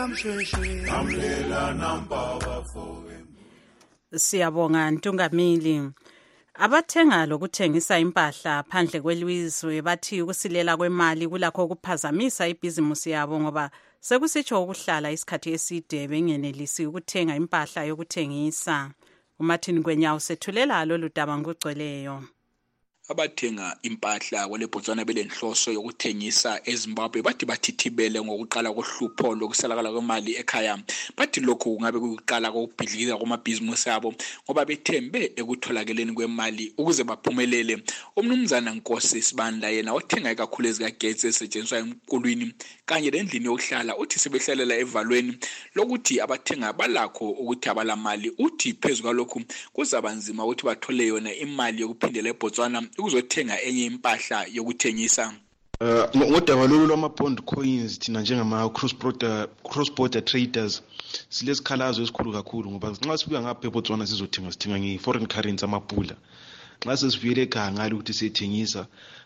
mshweshwe lamlela nampawa fowe. Siyabonga Ntungamili. Abathenga lokuthengisa impahla phandle kwelizwe bathi ukusilela kwemali kulakho ukuphazamisa ibhizimusi yabo ngoba sekusitsho ukuhlala isikhathi eside bengenelisi ukuthenga impahla yokuthengisa. uMartin Gwenyawo sethulela lolu daba ngokugcweleyo. Abathenga impahla kwele Botswana belenhloso yokuthengisa eZimbabwe bathi bathithibele ngokuqala kohlupho lokusalakala kwemali ekhaya. Bathi lokhu kungabe kuqala kokubhidlikisa kwamabhizimusi abo ngoba bethembe ekutholakeleni kwemali ukuze baphumelele. Umnumzana Nkosi Sibandla yena othenga kakhulu ezikagetsi esetshenziswa emkulwini kanye lendlini yokuhlala uthi sebehlalela evalweni lokuthi abathenga balakho ukuthi abalamali. Uthi phezulu kwalokhu kuzabanzima ukuthi bathole yona imali yokuphindela eBotswana ukuzothenga enye impahla yokuthengisa. Ngodaba lolu lwama-bond coins thina njengama cross border traders silesikhalazo esikhulu kakhulu ngoba nxa sifika ngapha eBotswana sithenga nge-foreign currency amapula. Nxa sesifike ekhaya ngalo ukuthi siyethengisa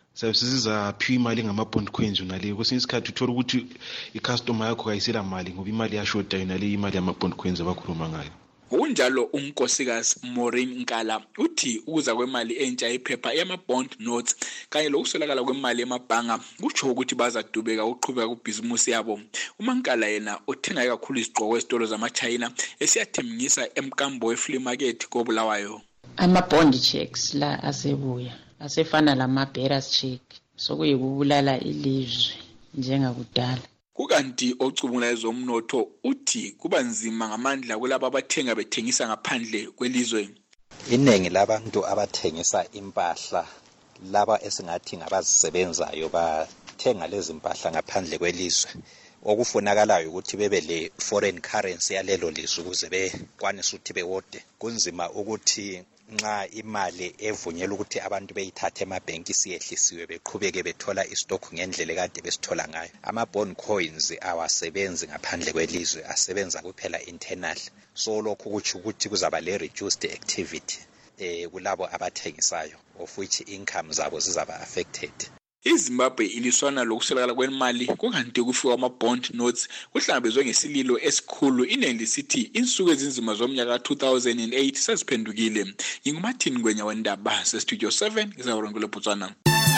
sizaphiwa imali ngama-bond coins naleyo. Kwesinye isikhathi uthola ukuthi i-customer yakho kayisela mali ngoba imali yashoda yona le imali yama-bond coins abakhuluma ngayo. Ngokunjalo unkosikazi Maureen Nkala uthi ukuza kwemali entsha ephepha yama-bond notes kanye lokuswelakala kwemali emabhanga kutsho ukuthi bazadubeka ukuqhubeka kubhizimusi yabo. uMankala yena uthenga kakhulu izigqoko ezitolo zama-China esiyathengisa emkambo we-flea market koBulawayo. Ama-bond checks la asebuya asefana lama-bearers check sokuyikubulala ilizwe njengakudala. Kukanti ocubungula ezomnotho uthi kuba nzima ngamandla kulabo abathenga bethengisa ngaphandle kwelizwe. Iningi labantu abathengisa impahla laba esingathi ngabazisebenzayo bathenga lezi impahla ngaphandle kwelizwe. Okufunakalayo ukuthi bebe le foreign currency yalelo lizwe ukuze bekwanise ukuthi bewode. Kunzima ukuthi nxa imali evunyelwa ukuthi abantu beyithathe emabhenki siyehlisiwe beqhubeke bethola istock ngendlela kade besithola ngayo. Ama-bond coins awasebenzi ngaphandle kwelizwe, asebenza kuphela internal. So lokhu kutsho ukuthi kuzaba le-reduced activity kulabo abathengisayo of which income zabo zizaba affected. iZimbabwe iliswana lokuswelakala kwemali kukanti kufika ama-bond notes kuhlangabezwe ngesililo esikhulu. Iningi lisithi insuku ezinzima zomnyaka 2008 seziphendukile. NginguMartin Gwenyawo wendaba sestudio 7 ngizakurongola eBotswana.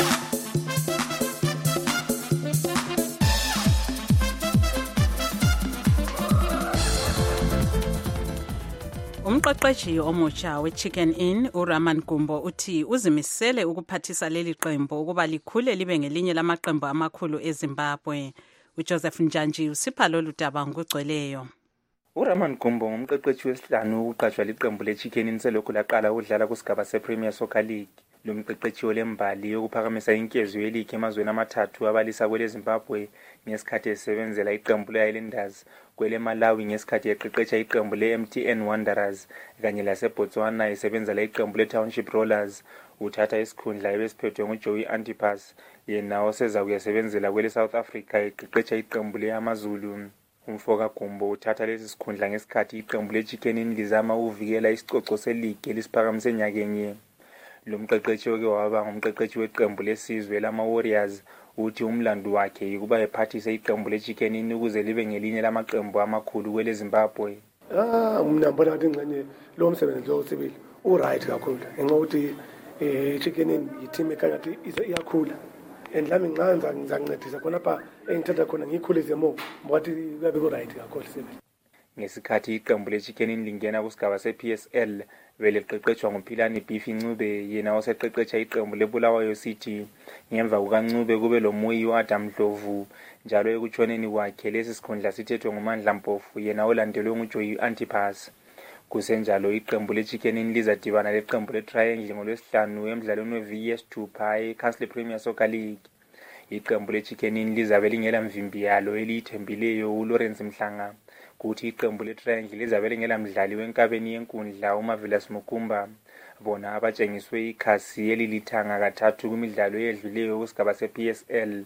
Umqeqeshi omutsha we-Chicken Inn uRaman Gumbo uthi uzimisele ukuphathisa leli qembu ukuba likhule libe ngelinye lamaqembu amakhulu eZimbabwe. uJoseph Njanji usipha lolu daba ngokugcweleyo. uRaman Gumbo ngumqeqeshi wesihlanu ukuqashwa liqembu le-Chicken Inn selokhu laqala ukudlala kusigaba se-Premier Soccer League. Lo mqeqeshi olembali yokuphakamisa inkezo yeligi emazweni amathathu abalisa kwele Zimbabwe ngesikhathi esebenzela iqembu le-Highlanders, kwele Malawi ngesikhathi eqeqesha iqembu le-MTN Wanderers kanye laseBotswana esebenzela iqembu le-Township Rollers. Uthatha isikhundla ebesiphethwe nguJoey Antipas yena oseza kuyasebenzela kwele South Africa eqeqesha iqembu le-AmaZulu. Umfoka Gumbo uthatha lesi sikhundla ngesikhathi iqembu le-Chicken Inn lizama ukuvikela isicoco seligi elisiphakamise nyakenye. Lo mqeqeshi oke waba ngumqeqeshi weqembu lesizwe lama-Warriors uthi umlando wakhe ukuba ephathise iqembu le-Chicken Inn ukuze libe ngelinye lamaqembu amakhulu kwele Zimbabwe. Mina ngibona ukuthi ingxenye lo msebenzi losibili uright kakhulu ngenxa ukuthi i-Chicken Inn i-team ekhanya ukuthi iyakhula and lami ngizancedisa khonapha engithatha khona ngiyikhulise mo ngoba kuyabe ku-right kakhulu sibili. Ngesikhathi iqembu le-Chicken Inn lingena kusigaba se-PSL beliqeqeshwa nguPhilani Beef Ncube yena oseqeqesha iqembu leBulawayo City. Ngemva kukaNcube kube loMuyi uAdam Dlovu. Njalo ekutshoneni kwakhe lesi sikhundla sithethwe nguMandla Mpofu yena olandelwe nguJoey Antipas. Kusenjalo iqembu le-Chicken Inn lizadibana leqembu le-Triangle ngolwesihlanu emdlalweni weviki yesithupha eCouncil Premier Soccer League. Iqembu le-Chicken Inn lizabe lingela mvimbi yalo eliyithembileyo uLawrence Mhlanga, kuthi iqembu le-Triangle lizabe lingela mdlali wenkabeni yenkundla uMarvelous Mukumba. Bona abatshengiswe ikhasi elilithanga kathathu kumidlalo eyedluleyo kusigaba se-PSL.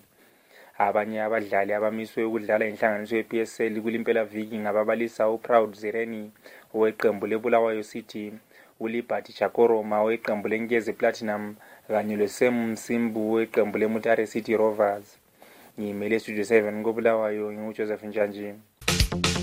Abanye abadlali abamiswe ukudlala inhlanganiso ye-PSL kulimpela viki ngababalisa uProud Zereni oweqembu leBulawayo City, uLiberty Chakoroma oweqembu leNkezi Platinum kanye loSam Msimbu oweqembu leMutare City Rovers. Ngimele Studio 7 koBulawayo, nginguJoseph Njanji.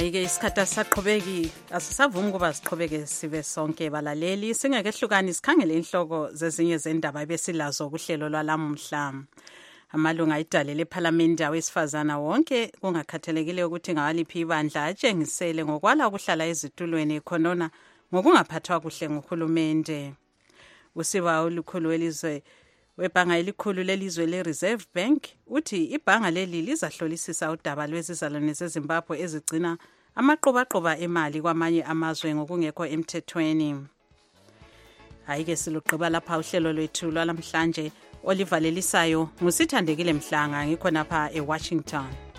Ayike isikhathi asaqhubeki asisavumi kuba siqhubeke sibe sonke balaleli singekehlukani sikhangele inhloko zezinye zendaba ebesilazo kuhlelo lwalamhla. Amalunga idale leParliament awesifazana wonke kungakhathalekile ukuthi ngawaliphi ibandla atshengisele ngokwala ukuhlala ezitulweni khonona ngokungaphathwa kuhle nguhulumende. Usiba olukhulu welizwe webhanga elikhulu lelizwe leReserve Bank uthi ibhanga leli lizahlolisisa udaba lwezizalwane zeZimbabwe ezigcina amaqobaqoba emali kwamanye amazwe ngokungekho emthethweni. Ayike siluqhiba lapha uhlelo lwethu lwalamhlanje olivalelisayo ngusithandekile Mhlanga ngikho napha eWashington.